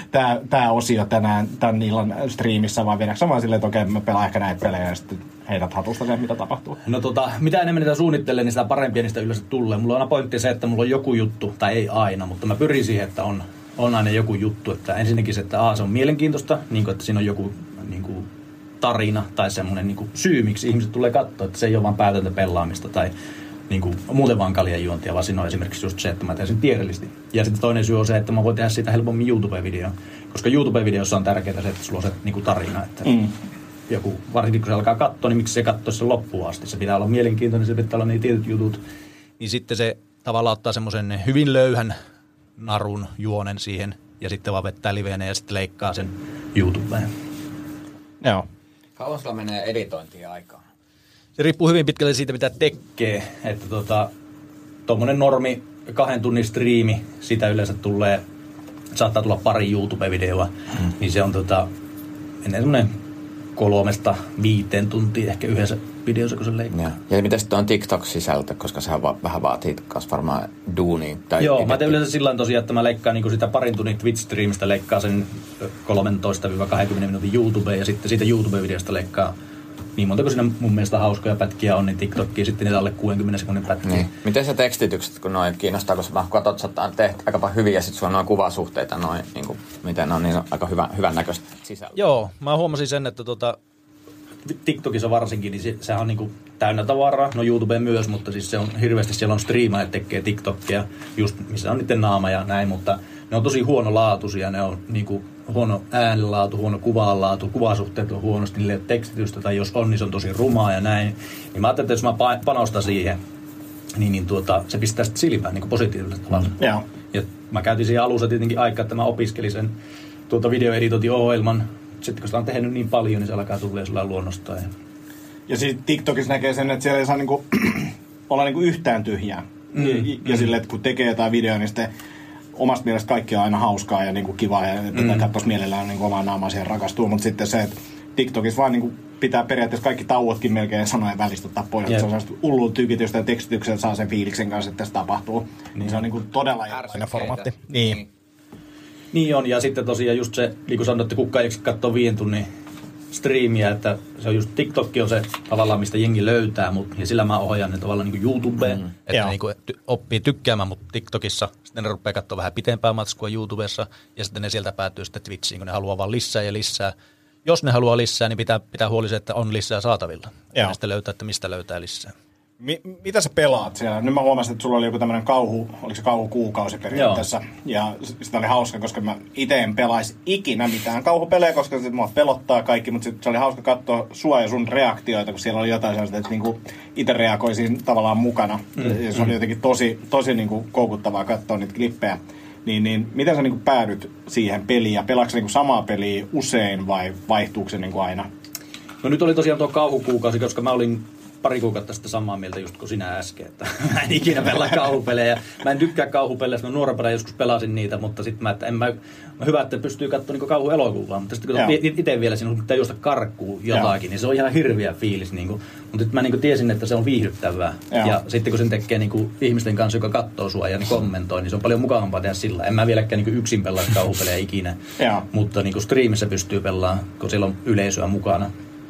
tää osio tämän illan striimissä, vai viedäksä vaan silleen, että okei, mä pelaan ehkä näitä pelejä ja sitten heidät hatusta sen, mitä tapahtuu? No mitä enemmän niitä suunnittelen, niin sitä parempia niistä yleensä tulee. Mulla on aina pointti se, että mulla on joku juttu, tai ei aina, mutta mä pyrin siihen, että on aina joku juttu. Että ensinnäkin se, että se on mielenkiintoista, niin kuin, että siinä on joku niin kuin tarina tai semmoinen niin kuin syy, miksi ihmiset tulee katsoa, että se ei ole vaan päätöntä pelaamista tai niin kuin muuten vaan kaljan juontia, vaan siinä on esimerkiksi just se, että mä teen sen tiedollisesti. Ja sitten toinen syy on se, että mä voin tehdä siitä helpommin YouTube-video, koska YouTube-videossa on tärkeää se, että sulla on se niin kuin tarina, että joku, varsinkin kun se alkaa katsoa, niin miksi se katsoo sen loppuun asti. Se pitää olla mielenkiintoinen, se pitää olla ne tietyt jutut. Niin sitten se tavallaan ottaa semmoisen hyvin löyhän narun juonen siihen ja sitten vaan vettää liveenä ja sitten leikkaa sen YouTubeen. Joo. Kauan sulla menee editointiin aikaa? Se riippuu hyvin pitkälle siitä, mitä tekee. Että tuommoinen normi 2 tunnin striimi, sitä yleensä saattaa tulla pari YouTube-videoa, niin se on ennen semmoinen 3-5 tuntia ehkä yhdessä videossa, kun se leikkaa. Ja miten sitten on TikTok-sisältö, koska sehän vähän vaatii varmaan duunia. Joo, mä teen yleensä sillä tosiaan, että mä leikkaan niin sitä parin tunnin Twitch-striimistä, leikkaa sen 13-20 minuutin YouTubeen ja sitten siitä YouTube-videosta leikkaa niin monta, kun siinä mun mielestä hauskoja pätkiä on, niin TikTokkiin sitten niitä alle 60 sekunnin pätkiä. Niin. Miten se tekstitykset, kun noin kiinnostaa, koska mä katsot, että on tehty aika paljon hyviä, ja sitten sulla on noin kuvasuhteita, noin, niin kuin, miten on, niin on aika hyvän näköistä sisältöä. Joo, mä huomasin sen, että TikTokissa varsinkin, niin sehän on niin kuin täynnä tavaraa, no YouTubeen myös, mutta siis se on hirveästi, siellä on striimaajat tekee TikTokia, just missä on niiden naama ja näin, mutta ne on tosi huonolaatuisia, ne on niin kuin huono äänenlaatu, huono kuvanlaatu, kuvasuhteet on huonosti, niille ei ole tekstitystä, tai jos on, niin se on tosi rumaa ja näin. Niin mä ajattelin, että jos mä panostan siihen, niin se pistää sitten silmään niin positiivisella tavalla. Ja mä käytin siihen alussa tietenkin aikaa, että mä opiskelin sen videoeditointiohjelman. Sitten kun sitä on tehnyt niin paljon, niin se alkaa tulla sellainen luonnostaan. Ja siis TikTokissa näkee sen, että siellä ei saa niinku olla niinku yhtään tyhjää. Ja silleen, että kun tekee jotain videoa, niin sitten omasta mielestä kaikki on aina hauskaa ja niinku kivaa ja tätä katsoisi mielellään niinku omaa naamaa siihen rakastuu. Mutta sitten se, että TikTokissa vaan niinku pitää periaatteessa kaikki tauotkin melkein sanojen välistä ottaa pois. Se on sellaista hullua tykitystä ja tekstityksen saa sen fiiliksen kanssa, että tässä tapahtuu. Niin se on niinku todella järkeinen formaatti. Niin on, ja sitten tosiaan just se, niin kuin sanoit, että kukaan ei katsoa 5 tunnin striimiä, että se on just TikTokki on se tavallaan, mistä jengi löytää mut, ja sillä mä ohjaan ne tavallaan niin kuin YouTubeen, että niin kuin oppii tykkäämään mut TikTokissa, sitten ne rupeaa katsoa vähän pitempää matskua YouTubessa, ja sitten ne sieltä päätyy sitten Twitchiin, kun ne haluaa vaan lisää ja lisää. Jos ne haluaa lisää, niin pitää huoli se, että on lisää saatavilla, ja sitten löytää, että mistä löytää lisää. Mitä sä pelaat siellä? Nyt mä huomasin, että sulla oli joku tämmönen oliko se kauhukuukausi periaatteessa. Ja sitä oli hauska, koska mä ite en pelaisi ikinä mitään kauhupelejä, koska se mua pelottaa kaikki, mutta se oli hauska katsoa sua ja sun reaktioita, kun siellä oli jotain sellaista, että niinku ite reagoisin tavallaan mukana. Ja se oli jotenkin tosi niinku koukuttavaa katsoa niitä klippejä. Niin miten sä niinku päädyt siihen peliin ja pelaatko sä niinku samaa peliä usein vai vaihtuuko se niinku aina? No nyt oli tosiaan tuo kauhukuukausi, koska mä olin pari kuukautta sitten samaa mieltä just kuin sinä äsken, että mä en ikinä pelaa kauhupelejä. Mä en tykkää kauhupelejä, mä nuorempana joskus pelasin niitä, mutta sitten hyvä, että pystyy katsomaan niinku kauhuelokuvaa, mutta sitten kun itse vielä siinä pitää juosta karkkuun jotakin, niin se on ihan hirviä fiilis. Niinku. Mutta sitten mä niinku tiesin, että se on viihdyttävää. Ja sitten kun sen tekee niinku ihmisten kanssa, joka katsoo sua ja kommentoi, niin se on paljon mukavampaa tehdä sillä. En mä vieläkään niinku yksin pelaa kauhupelejä ikinä, mutta niinku striimissä pystyy pelaamaan, kun siellä on yleisöä mukana.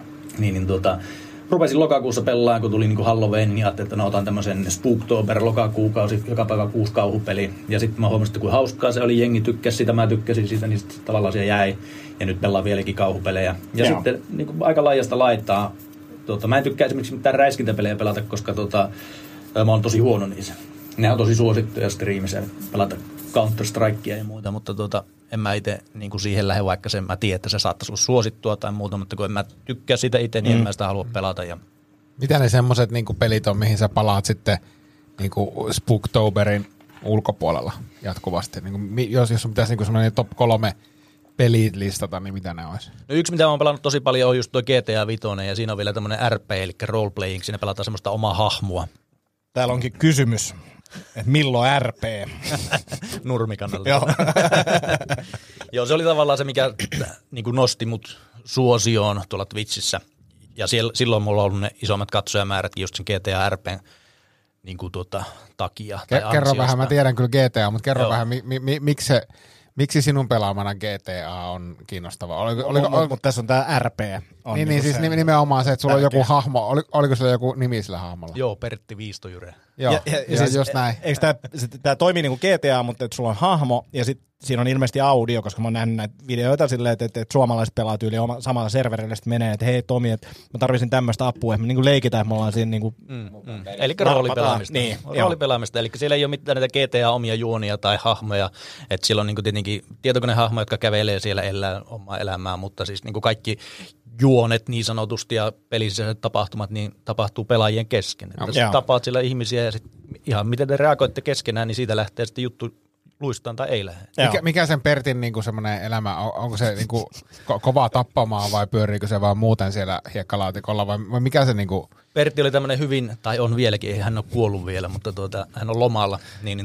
Rupesin lokakuussa pelaamaan, kun tuli niinku Halloween, niin ajattelin, että otan tämmöisen Spooktober lokakuukausi, joka päivä 6 kauhupeli. Ja sitten mä huomasin, että kun hauskaa se oli, jengi tykkäsi sitä, mä tykkäsin sitä, niin sitten tavallaan se jäi. Ja nyt pelaan vieläkin kauhupelejä. Ja sitten niinku aika laajasta laittaa. Mä en tykkää esimerkiksi mitään räiskintäpelejä pelata, koska mä oon tosi huono niissä. Ne on tosi suosittuja striimissä pelata Counter-Strikea ja muuta, mutta en mä itse niin siihen lähde, vaikka mä tiedän, että se saattaisi olla suosittua tai muuta, mutta kun en mä tykkää sitä itse, niin en mä sitä halua pelata. Mitä ne semmoiset niin pelit on, mihin sä palaat sitten niin Spooktoberin ulkopuolella jatkuvasti? Niin jos sun pitäisi niin semmoinen top 3 pelit listata, niin mitä ne olisi? No yksi, mitä mä oon pelannut tosi paljon, on just tuo GTA 5, ja siinä on vielä tämmöinen RP, eli roleplaying, siinä pelataan semmoista omaa hahmoa. Täällä onkin kysymys, että milloin RP? Nurmikannalta. Joo, se oli tavallaan se, mikä niin kuin nosti mut suosioon tuolla Twitchissä. Ja silloin mulla on ollut ne isommat katsojamäärätkin just sen GTA RPn niin kuin takia. Kerro vähän, mä tiedän kyllä GTA, mutta kerro vähän, miksi sinun pelaamana GTA on kiinnostavaa? Mutta tässä on tämä RP. Niin siis nimenomaan se, että sulla on joku hahmo. Oliko sulla joku nimi sillä hahmolla? Joo, Pertti Viistojyre. Joo, ja siis, just näin. Eikö tämä toimii niin kuin GTA, mutta että sulla on hahmo ja sitten siinä on ilmeisesti audio, koska mä oon nähnyt näitä videoita silleen, että suomalaiset pelaa tyyli samalla serverillä sitten menee, että hei Tomi, että mä tarvitsin tämmöistä apua, että me niin kuin leikitään, että me ollaan siinä niin kuin eli roolipelaamista. Niin, roolipelaamista, eli siellä ei ole mitään näitä GTA-omia juonia tai hahmoja, että siellä on niin kuin tietenkin tietokonehahmoja, jotka kävelee siellä elää omaa elämää, mutta siis niin kuin kaikki juonet niin sanotusti ja pelissä tapahtumat niin tapahtuu pelaajien kesken. Että tapaat siellä ihmisiä ja sitten ihan miten te reagoitte keskenään, niin siitä lähtee sitten juttu luistaan tai ei lähde. Mikä sen Pertin niinku semmoinen elämä, onko se niinku kovaa tappamaan vai pyöriikö se vaan muuten siellä hiekkalaatikolla vai mikä se niinku? Pertti oli tämmöinen hyvin, tai on vieläkin, ei hän ole kuollut vielä, mutta hän on lomalla,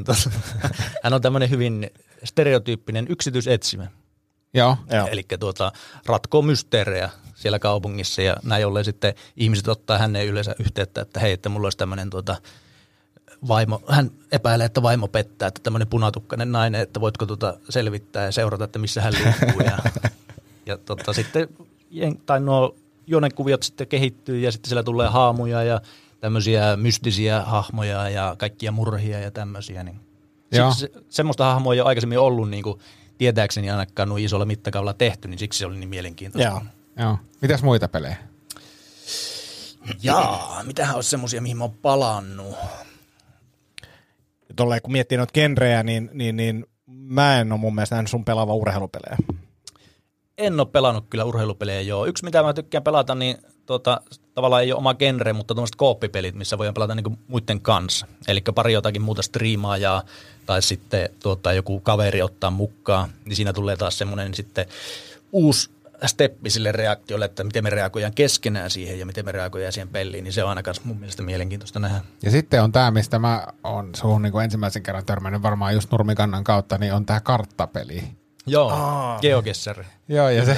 hän on tämmöinen hyvin stereotyyppinen yksityisetsivä. Joo. Eli ratkoo mysteerejä siellä kaupungissa ja näin ollen sitten ihmiset ottaa hänen yleensä yhteyttä, että hei, että mulla olisi tämmöinen vaimo, hän epäilee, että vaimo pettää, että tämmöinen punatukkainen nainen, että voitko selvittää ja seurata, että missä hän liikkuu. Ja sitten nuo juonekuviot sitten kehittyy ja sitten siellä tulee haamuja ja tämmöisiä mystisiä hahmoja ja kaikkia murhia ja tämmöisiä. Niin semmoista hahmoa ei ole aikaisemmin ollut niin kuin tietääkseni ainakaan noin isolla mittakaavalla tehty, niin siksi se oli niin mielenkiintoista. Joo. Mitäs muita pelejä? Mitähän olisi semmoisia, mihin mä oon palannut? Tolleen, kun miettii noita genrejä, niin mä en ole mun mielestä nähnyt sun pelaava urheilupelejä. En ole pelannut kyllä urheilupelejä, joo. Yksi, mitä mä tykkään pelata, niin tavallaan ei ole oma genre, mutta tuommoiset kooppipelit, missä voidaan pelata niin muiden kanssa. Eli pari jotakin muuta striimaajaa tai sitten joku kaveri ottaa mukaan, niin siinä tulee taas semmoinen sitten uusi steppi sille reaktiolle, että miten me reagoidaan keskenään siihen ja miten me reagoidaan siihen peliin, niin se on aina mun mielestä mielenkiintoista nähdä. Ja sitten on tämä, mistä mä oon suhun niin ensimmäisen kerran törmännyt varmaan just Nurmikannan kautta, niin on tämä karttapeli. Joo, GeoGuessr. Joo, ja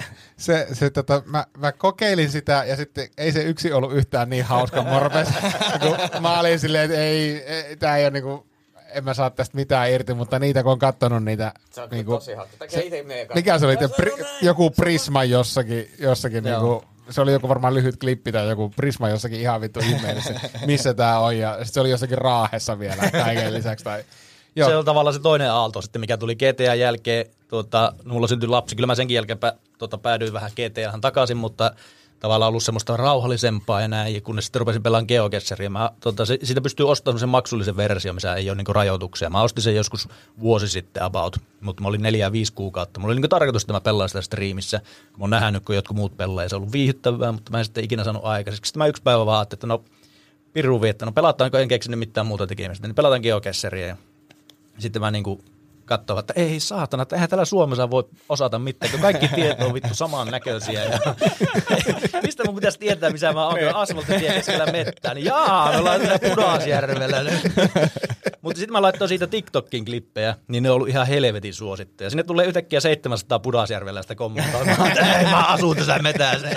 mä kokeilin sitä, ja sitten ei se yksi ollut yhtään niin hauska. Mä olin silleen, että tää ei ole niinku, en mä saa tästä mitään irti, mutta niitä kun on kattonut niitä. Se on niinku, tosi hauska. Mikä se oli? Joku Prisma jossakin niinku, se oli joku varmaan lyhyt klippi tai joku Prisma jossakin ihan vittu ihmeellistä, missä tää on, ja sitten se oli jossakin Raahessa vielä kaiken lisäksi. Joo. Se on tavallaan se toinen aalto sitten, mikä tuli GTA jälkeen. Mulla syntyi lapsi. Kyllä mä senkin jälkeen päädyin vähän GTAhan takaisin, mutta tavallaan ollut semmoista rauhallisempaa ja näin. Kun sitten rupesin pelaamaan GeoGuessria. Siitä pystyy ostamaan sen maksullisen versio, missä ei ole niinku rajoituksia. Mä ostin sen joskus vuosi sitten about, mutta mä olin 4-5 kuukautta. Mulla oli niinku tarkoitus, että mä pelaan sitä striimissä. Mä oon nähnyt, kun jotkut muut pelaa ja se on ollut viihdyttävää, mutta mä en sitten ikinä saanut aikaiseksi. Sitten mä yksi päivä vaan ajattelin, että pirun viettä, pelataanko, en keksinyt mitään muuta tekemistä. Niin pelataan GeoGuessria. Sitten mä niinku katsovat, että ei saatana, että eihän täällä Suomessa voi osata mitään, kun kaikki tieto on vittu samannäköisiä. Ja mistä mun pitäisi tietää, missä mä oon asfalttitie keskellä mettää, niin me ollaan Pudasjärvellä. Mutta sitten mä laittoin siitä TikTokin klippejä, niin ne on ollut ihan helvetin suosittuja. Sinne tulee yhtäkkiä 700 Pudasjärvellä sitä kommentoimaan, että ei mä asun tässä metässä.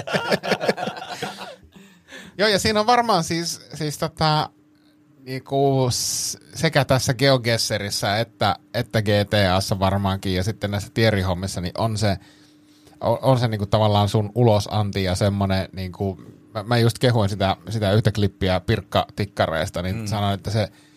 Joo, ja siinä on varmaan siis niinku sekä tässä GeoGuessrissa että GTAssa varmaankin, ja sitten näissä tierihommissa, niin on se niinku tavallaan sun ulosanti ja semmoinen, niinku, mä just kehuin sitä yhtä klippiä Pirkka Tikkareista, niin sanoin, että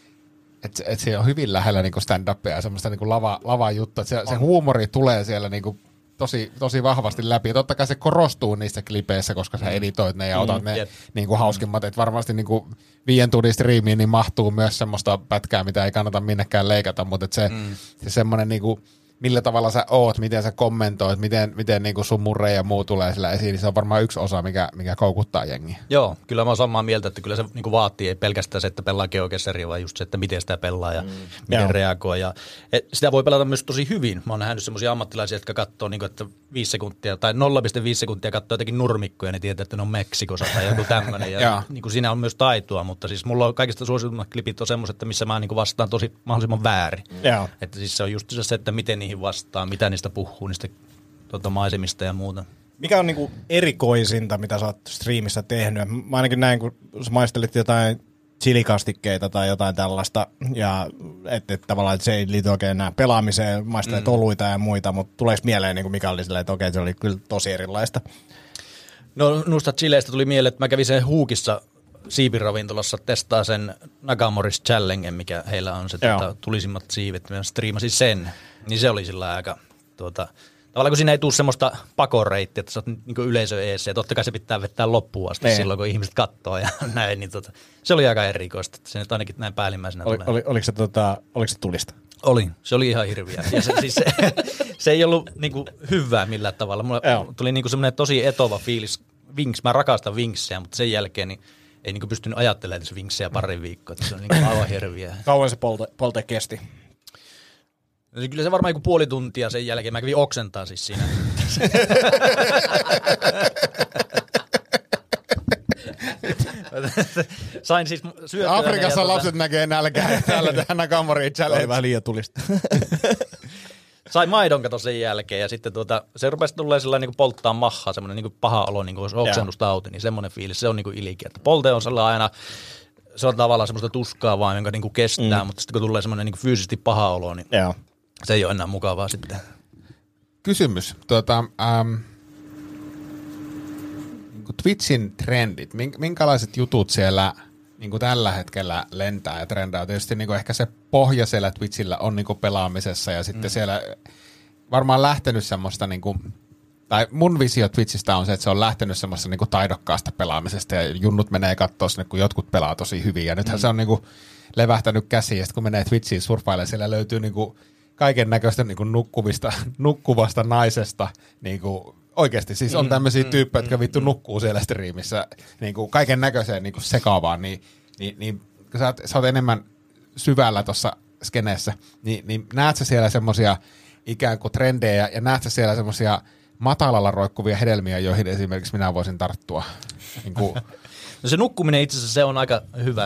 se on hyvin lähellä niinku stand-upia ja semmoista niinku lava juttu, että se huumori tulee siellä niinku tosi vahvasti läpi. Ja totta kai se korostuu niissä klipeissä, koska sä editoit ne ja otat ne niinku hauskimmat. Että varmasti niinku 5 tunnin striimiin niin mahtuu myös semmoista pätkää, mitä ei kannata minnekään leikata, mutta se semmoinen niinku, millä tavalla sä oot, miten sä kommentoit, miten niinku sun murre ja muu tulee sillä esiin, niin se on varmaan yksi osa, mikä koukuttaa jengiä. Joo, kyllä mä oon samaa mieltä, että kyllä se niinku vaatii ei pelkästään se, että pelaa GeoGuessria, vaan just se, että miten sitä pelaa ja miten reagoi. Ja sitä voi pelata myös tosi hyvin. Mä oon nähnyt semmoisia ammattilaisia, jotka katsoo, niinku, että 5 sekuntia tai 0,5 sekuntia katsoo jotenkin nurmikkoja ja ne tietää, että ne on Meksikossa tai joku tämmöinen. Ja niinku siinä on myös taitoa, mutta siis mulla on kaikista suositummat klipit on semmoiset, että missä mä niinku vastaan tosi mahdollisimman väärin. Että siis se on just se, että miten niihin vastaan, mitä niistä puhuu, niistä maisemista ja muuta. Mikä on niinku erikoisinta, mitä sä oot striimissä tehnyt? Mä ainakin näin, kun sä maistelit jotain chilikastikkeita tai jotain tällaista, ja että tavallaan että se ei liity oikein enää pelaamiseen, maistelet oluita ja muita, mutta tuleeko mieleen, niin kuin mikä oli silleen, että okei, se oli kyllä tosi erilaista? No noista chileistä tuli mieleen, että mä kävin sen Huukissa siipiravintolassa testaa sen Nagamoris Challengen, mikä heillä on se tulisimmat siivet, mä striimasin sen, niin se oli sillä aika tavallaan kun siinä ei tule semmoista pakoreittiä, että sä oot niin yleisö eessä ja totta kai se pitää vetää loppuun asti silloin, kun ihmiset katsoo ja näin, niin se oli aika erikoista, että se nyt ainakin näin päällimmäisenä tulee. Oliko se tulista? Oli, se oli ihan hirviä. Ja se ei ollut niinku hyvää millään tavalla. Mulla tuli niinku semmoinen tosi etova fiilis. Wings, mä rakastan Wingsia, mutta sen jälkeen niin ei niinku pystynyt ajattelemaan Wingsia pari viikkoa. Se on niinku aivan hirviä. Kauan se polte kesti? No, kyllä se varmaan joku puoli tuntia sen jälkeen. Mä kävin oksentaa siis siinä. Sain siis syötyä. Afrikassa lapset näkee nälkää. Täällä tehdään Nagamori Challenge. Oli vähän liian tulista. Sain maidon kato sen jälkeen ja sitten se rupesi tulee sellainen niin polttaa mahaa, semmoinen niin paha olo, niin kuin olisi oksennustauti, niin semmoinen fiilis, se on niin ilkeä. Polte on sellainen aina, se on tavallaan semmoista tuskaa vaan, jonka niin kestää, mutta sitten kun tulee semmoinen niin fyysisesti paha olo, niin se ei ole enää mukavaa sitten. Kysymys. Twitchin trendit, minkälaiset jutut siellä niin kuin tällä hetkellä lentää ja trendaa? Tietysti niin kuin ehkä se pohja siellä Twitchillä on niin kuin pelaamisessa ja sitten siellä varmaan lähtenyt semmoista, niin kuin, tai mun visio Twitchistä on se, että se on lähtenyt semmoista niin kuin taidokkaasta pelaamisesta ja junnut menee katsoa sinne, kun jotkut pelaa tosi hyvin ja nythän se on niin kuin levähtänyt käsiin ja sitten kun menee Twitchiin surffailemaan, siellä löytyy niin kuin kaiken näköistä niin kuin nukkuvasta naisesta niin kuin oikeasti, siis on tämmöisiä tyyppejä, jotka vittu nukkuu siellä striimissä niin kuin kaiken näköiseen niin kuin sekaavaan, niin kun sä oot enemmän syvällä tuossa skeneessä, niin näet sä siellä semmosia ikään kuin trendejä ja näet sä siellä semmosia matalalla roikkuvia hedelmiä, joihin esimerkiksi minä voisin tarttua. Niin kuin no se nukkuminen itse asiassa se on aika hyvä.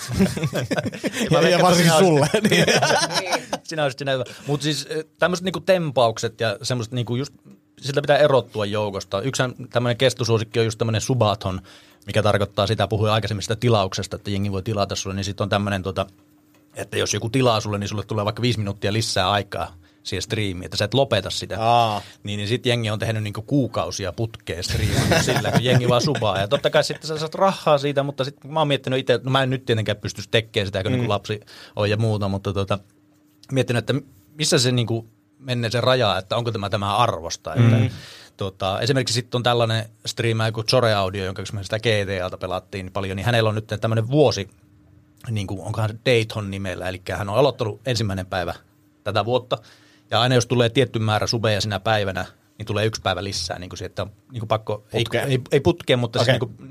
ja varsinkin sulle. Sinä olisit sinä hyvä. Mutta siis tämmöiset niinku tempaukset ja semmoiset niinku just siltä pitää erottua joukosta. Yksi tämmöinen kestosuosikki on just tämmöinen subathon, mikä tarkoittaa sitä, puhuin aikaisemmin sitä tilauksesta, että jengi voi tilata sulle, niin sitten on tämmöinen, että jos joku tilaa sulle, niin sulle tulee vaikka 5 minuuttia lisää aikaa siihen striimiin, että sä et lopeta sitä. Niin sitten jengi on tehnyt niinku kuukausia putkeen striimiin sillä, kun jengi vaan subaa. Ja totta kai sitten sä saat rahaa siitä, mutta sitten mä oon miettinyt itse, no mä en nyt tietenkään pystyisi tekemään sitä, kun niinku lapsi on ja muuta, mutta miettinyt, että missä se niinku menee se raja, että onko tämä arvosta. Että, esimerkiksi sitten on tällainen striimaaja kuin Zore Audio, jonka me sitä GTAlta pelattiin paljon, niin hänellä on nyt tämmöinen vuosi, niin kuin onkohan Dayton nimellä, eli hän on aloittanut 1. päivä tätä vuotta, ja aina jos tulee tietty määrä subeja sinä päivänä, niin tulee 1 päivä lisää, niin kuin se, että on niin kuin pakko, ei putkeen, mutta okay. Siis niin kuin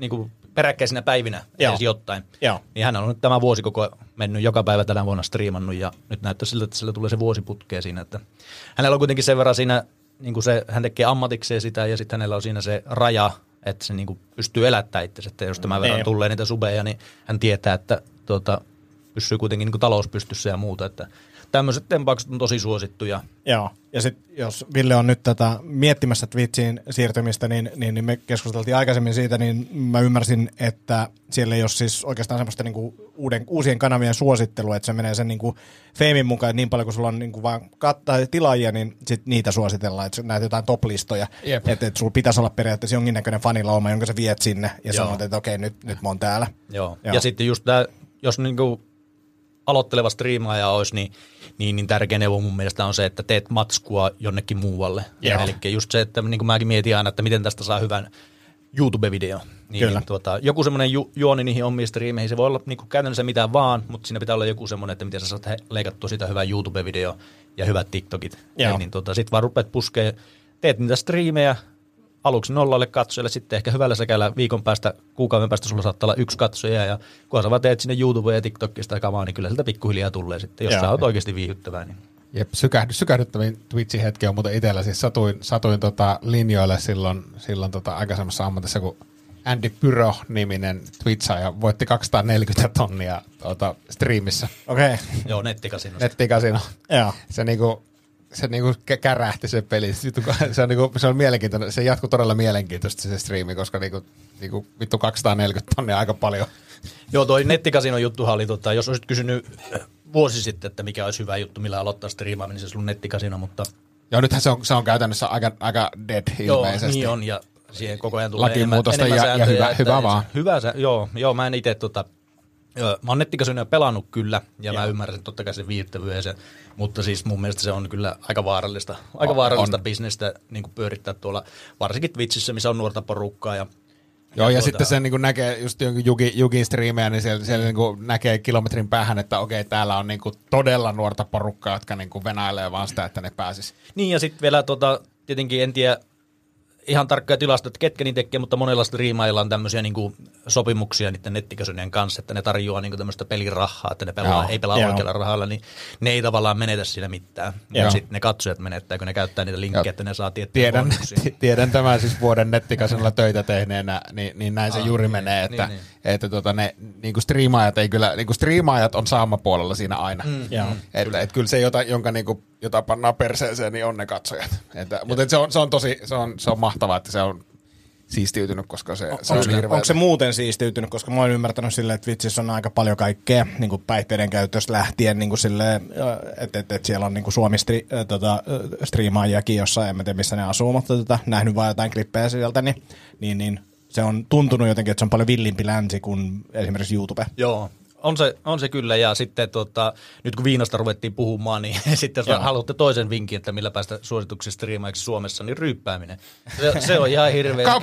peräkkäisinä päivinä edes jotain. Joo. Niin hän on nyt tämä vuosi koko mennyt joka päivä tänä vuonna striimannut ja nyt näyttää siltä, että sillä tulee se vuosiputkea siinä. Että hänellä on kuitenkin sen verran siinä, niin kuin hän tekee ammatikseen sitä ja sitten hänellä on siinä se raja, että se niin kuin pystyy elättämään itse. Että jos tämän verran tulee niitä subeja, niin hän tietää, että pysyy kuitenkin niin kuin talous pystyssä ja muuta. Että tämmöiset tempaukset on tosi suosittuja. Joo, ja sitten jos Ville on nyt miettimässä Twitchiin siirtymistä, niin me keskusteltiin aikaisemmin siitä, niin mä ymmärsin, että siellä ei ole siis oikeastaan semmoista niinku uusien kanavien suosittelua, että se menee sen niinku feimin mukaan, että niin paljon kuin sulla on niinku vaan tilaajia, niin sit niitä suositellaan, että näet jotain top-listoja, että sulla pitäisi olla periaatteessa jonkinnäköinen fanilauma, jonka sä viet sinne ja sanot, että okei, nyt mä oon täällä. Joo. Ja sitten just tämä, jos niinku aloitteleva striimaaja olisi, niin tärkeä neuvo mun mielestä on se, että teet matskua jonnekin muualle. Eli just se, että niin kuin mäkin mietin aina, että miten tästä saa hyvän YouTube-video. Niin, joku semmoinen juoni niihin omiin striimeihin, se voi olla niin kuin käytännössä mitään vaan, mutta siinä pitää olla joku semmoinen, että miten sä saat leikattua sitä hyvää YouTube-video ja hyvät TikTokit. Niin sit vaan rupeat puskeen, teet niitä striimejä, aluksi 0 katsojalle, sitten ehkä hyvällä säkällä viikon päästä, kuukauden päästä sulla saattaa olla 1 katsoja, ja kun sä vaan teet sinne YouTubeen ja TikTokista kamaa, niin kyllä sieltä pikkuhiljaa tulee sitten, jos sä oot oikeasti viihdyttävää. Niin. Jep, sykähdyttävin Twitchin hetki on muuten itsellä, siis satuin linjoille silloin aikaisemmassa ammatissa, kun Andy Pyro-niminen Twitchaaja voitti 240 tonnia striimissä. Okei. Joo, nettikasino. Joo. Se niinku kärähti se peli. Se on mielenkiintoinen. Se jatkuu todella mielenkiintoista se striimi, koska niinku vittu 240 tonnia aika paljon. Joo, toi nettikasinon juttuhan oli, jos olisit kysynyt vuosi sitten, että mikä olisi hyvä juttu, millä aloittaa striimaaminen, niin se on nettikasino, mutta... Joo, nythän se on käytännössä aika dead ilmeisesti. Joo, niin on, ja siihen koko ajan tulee lakimuutosta enemmän ja hyvä vaan. Joo, mä en itse mä oon nettikasinoja pelannut kyllä, ja mä ymmärrän totta kai sen viihdyttävyyden, mutta siis mun mielestä se on kyllä aika vaarallista bisnestä niin kuin pyörittää tuolla, varsinkin Twitchissä, missä on nuorta porukkaa. Ja sitten se niin kuin näkee just jonkun Jugin striimejä, niin siellä niin kuin näkee kilometrin päähän, että okei, täällä on niin kuin todella nuorta porukkaa, jotka niin kuin venailee vaan sitä, että ne pääsis. Niin, ja sitten vielä tietenkin en tiedä, ihan tarkkaa tilasta, että ketkä niin tekee, mutta monella striimailla on tämmöisiä niinku sopimuksia niiden nettikasinojen kanssa, että ne tarjoaa niinku tämmöistä pelirahaa, että ne ei pelaa oikealla rahalla, niin ne ei tavallaan menetä siinä mitään. Ja sitten ne katsojat menettää, kun ne käyttää niitä linkkejä, että ne saa tiettyjä bonuksia. Tiedän tämän siis vuoden nettikasinolla töitä tehneinä, niin näin se juuri menee, että ne niinku striimaajat ei kyllä, niinku striimaajat on saamapuolella siinä aina. Että kyllä se, jota pannaan perseeseen, niin on ne katsojat. Mutta se on mahtavaa, että se on siistiytynyt, koska se on hirveä. Onko se muuten siistiytynyt, koska mä oon ymmärtänyt silleen, että Twitchissä on aika paljon kaikkea, niin kuin päihteiden käytöstä lähtien, niin kuin silleen, että siellä on niin kuin Suomi-striimaajakin jossain, en tiedä missä ne asuu, mutta nähnyt vaan jotain klippejä sieltä, niin se on tuntunut jotenkin, että se on paljon villimpi länsi kuin esimerkiksi YouTube. Joo. On se kyllä, ja sitten nyt kun viinasta ruvettiin puhumaan, niin sitten jos haluatte toisen vinkin, että millä päästä suosituksista striimaiksi Suomessa, niin ryyppääminen. Se on ihan hirveä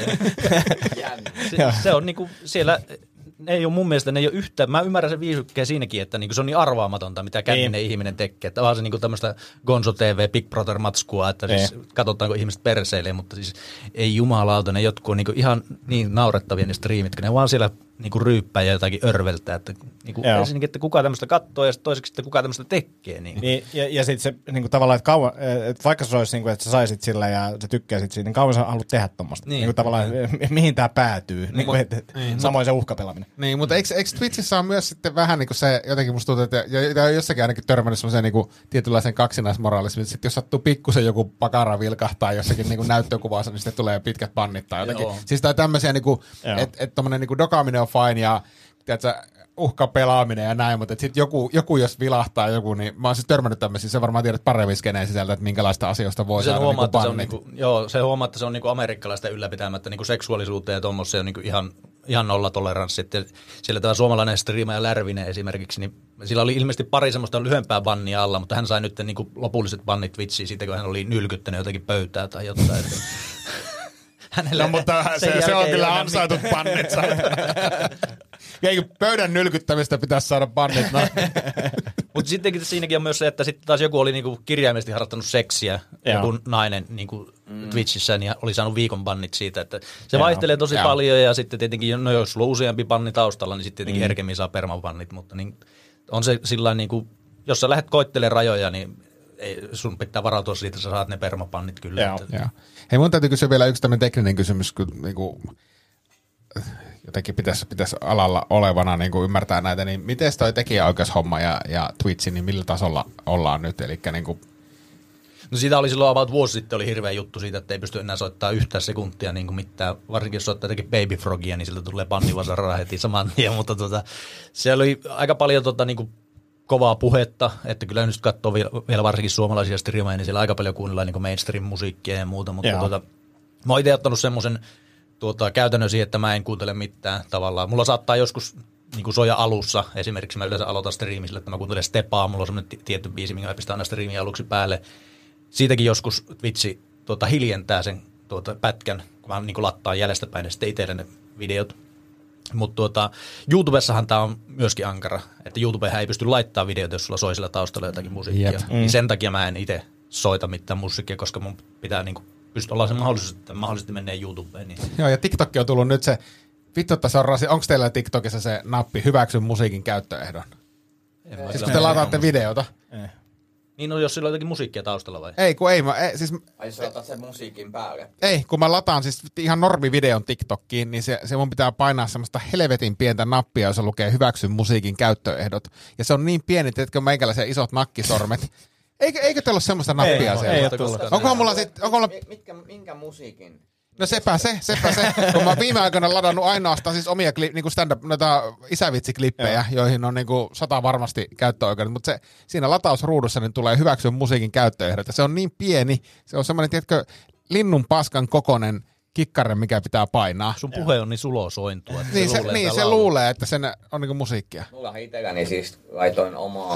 se on niinku siellä, ne ei ole mun mielestä, ne ei ole yhtään, mä ymmärrän sen viihdykkeen siinäkin, että niinku se on niin arvaamatonta, mitä känninen ihminen tekee. Että vaan se niinku tämmöistä Gonzo TV, Big Brother-matskua, että siis katsotaanko ihmiset perseilee, mutta siis ei jumalauta, ne jotkut on niinku ihan niin naurettavia ne striimit, kun ne vaan siellä niinku ryyppää ja jotakin örveltää, että niinku ensinnäkin, että kuka tämmöistä katsoo ja toiseksi, että kuka tämmöistä tekee. Niin ja sitten se niinku tavallaan, että kauan, että vaikka se olisi niinku, että sä saisit sillä ja sä tykkäisit siitä, niin kauan sä haluat tehdä tommoista. Niinku tavallaan, mihin tää päätyy, samoin se uhkapelaaminen. Niin, mutta eikö Twitchissä on myös sitten vähän niinku se, jotenkin musta tuntuu, että jossakin ainakin törmännyt semmoiseen niinku tietynlaisen kaksinaismoraalismiin, että jos sattuu pikkusen joku pakara vilkahtaa jossakin niinku näyttökuvassa, niin sitten tulee pitkät bannit tai jotakin. Siis tää tämmöisiä niinku, että tommonen niinku dokaaminen on fine ja tiedätkö, uhkapelaaminen ja näin, mutta sitten joku jos vilahtaa joku, niin mä oon siis törmännyt tämmöisiä, sä varmaan tiedät paremmin skeneen sisältä, että minkälaista asioista voi saada niinku bannit. Se huomaa, että se on niinku amerikkalaista ylläpitämättä niinku seksuaalisuuteen ja tuommoiseen niinku ihan nollatoleranssi. Siellä tämä suomalainen striimaaja Lärvinen esimerkiksi, niin sillä oli ilmeisesti pari semmoista lyhyempää bannia alla, mutta hän sai nyt niinku lopulliset bannit Twitchiin siitä, kun hän oli nylkyttänyt jotakin pöytää tai jotain. No mutta se on kyllä ansaitut bannit. Ei pöydän nylkyttämistä pitäisi saada bannit. No. Mutta sittenkin siinäkin on myös se, että sitten taas joku oli niinku kirjaimellisesti harrastanut seksiä, joku nainen niinku Twitchissä, niin oli saanut viikon bannit siitä. Että se vaihtelee tosi paljon ja sitten tietenkin, no jos sulla on useampi banni taustalla, niin sitten tietenkin herkemmin saa permabannit, mutta niin, on se sillä niinku, jos sä lähdet koittelemaan rajoja, niin sun pitää varautua siitä, että sä saat ne permabannit kyllä. Joo. Hei, mun täytyy kysyä vielä yksi tämmöinen tekninen kysymys, kun niinku, jotenkin pitäisi alalla olevana niin kuin ymmärtää näitä, niin miten toi tekijäoikeushomma ja Twitch, niin millä tasolla ollaan nyt? Elikkä niin kuin... No siitä oli silloin about vuosi sitten oli hirveä juttu siitä, että ei pysty enää soittaa yhtään sekuntia niin kuin mitään. Varsinkin jos soittaa jotenkin Baby Frogia, niin siltä tulee bannivasara heti saman tien. Mutta siellä oli aika paljon niin kuin kovaa puhetta, että kyllä nyt katsoo vielä varsinkin suomalaisia striimejä, niin siellä aika paljon kuunnellaan niin kuin mainstream-musiikkia ja muuta. Mutta mä oon itse ottanut semmoisen käytännön siihen, että mä en kuuntele mitään tavallaan. Mulla saattaa joskus niin soja alussa, esimerkiksi mä yleensä aloitan striimisillä, että mä kuuntelen Stepaa, mulla on semmoinen tietty biisi, minkä mä pistän aina striimin aluksi päälle. Siitäkin joskus Twitchi hiljentää sen pätkän, kun mä niin lattaan jäljestäpäin ja sitten itselle ne videot. Mutta YouTubessahan tää on myöskin ankara, että YouTubehän ei pysty laittamaan videoita, jos sulla soi sillä taustalla jotakin musiikkia. Niin sen takia mä en itse soita mitään musiikkia, koska mun pitää niinku ollaan se mahdollisuus, että mahdollisesti menee YouTubeen. Niin. Joo, ja TikTok on tullut nyt se, vittu, että se on onko teillä TikTokissa se nappi hyväksy musiikin käyttöehdon? Siis kun te lataatte videota. Niin no, jos sillä on jotakin musiikkia taustalla vai? Ei, kun ei. Siis, ai sä otat sen musiikin päälle? Ei, kun mä lataan siis ihan normivideon TikTokkiin, niin se mun pitää painaa semmoista helvetin pientä nappia, jossa lukee hyväksy musiikin käyttöehdot. Ja se on niin pieni, että meikäläisiä isot nakkisormet. Eikö teillä ole semmoista nappia siellä? Ei ole tullut. Onko mulla Minkä musiikin? No sepä se. Kun mä oon viime aikoina ladannut ainoastaan siis omia niinku stand-up, noita isävitsiklippejä, joihin on niinku 100 varmasti käyttöoikeudet, mutta se siinä latausruudussa niin tulee hyväksyä musiikin käyttöehdot. Ja se on niin pieni, se on semmoinen, tiedätkö, linnun paskan kokoinen kikkare, mikä pitää painaa. Sun puhe on niin sulosointua. Se luulee, että sen on niinku musiikkia. Mullahan itselläni siis laitoin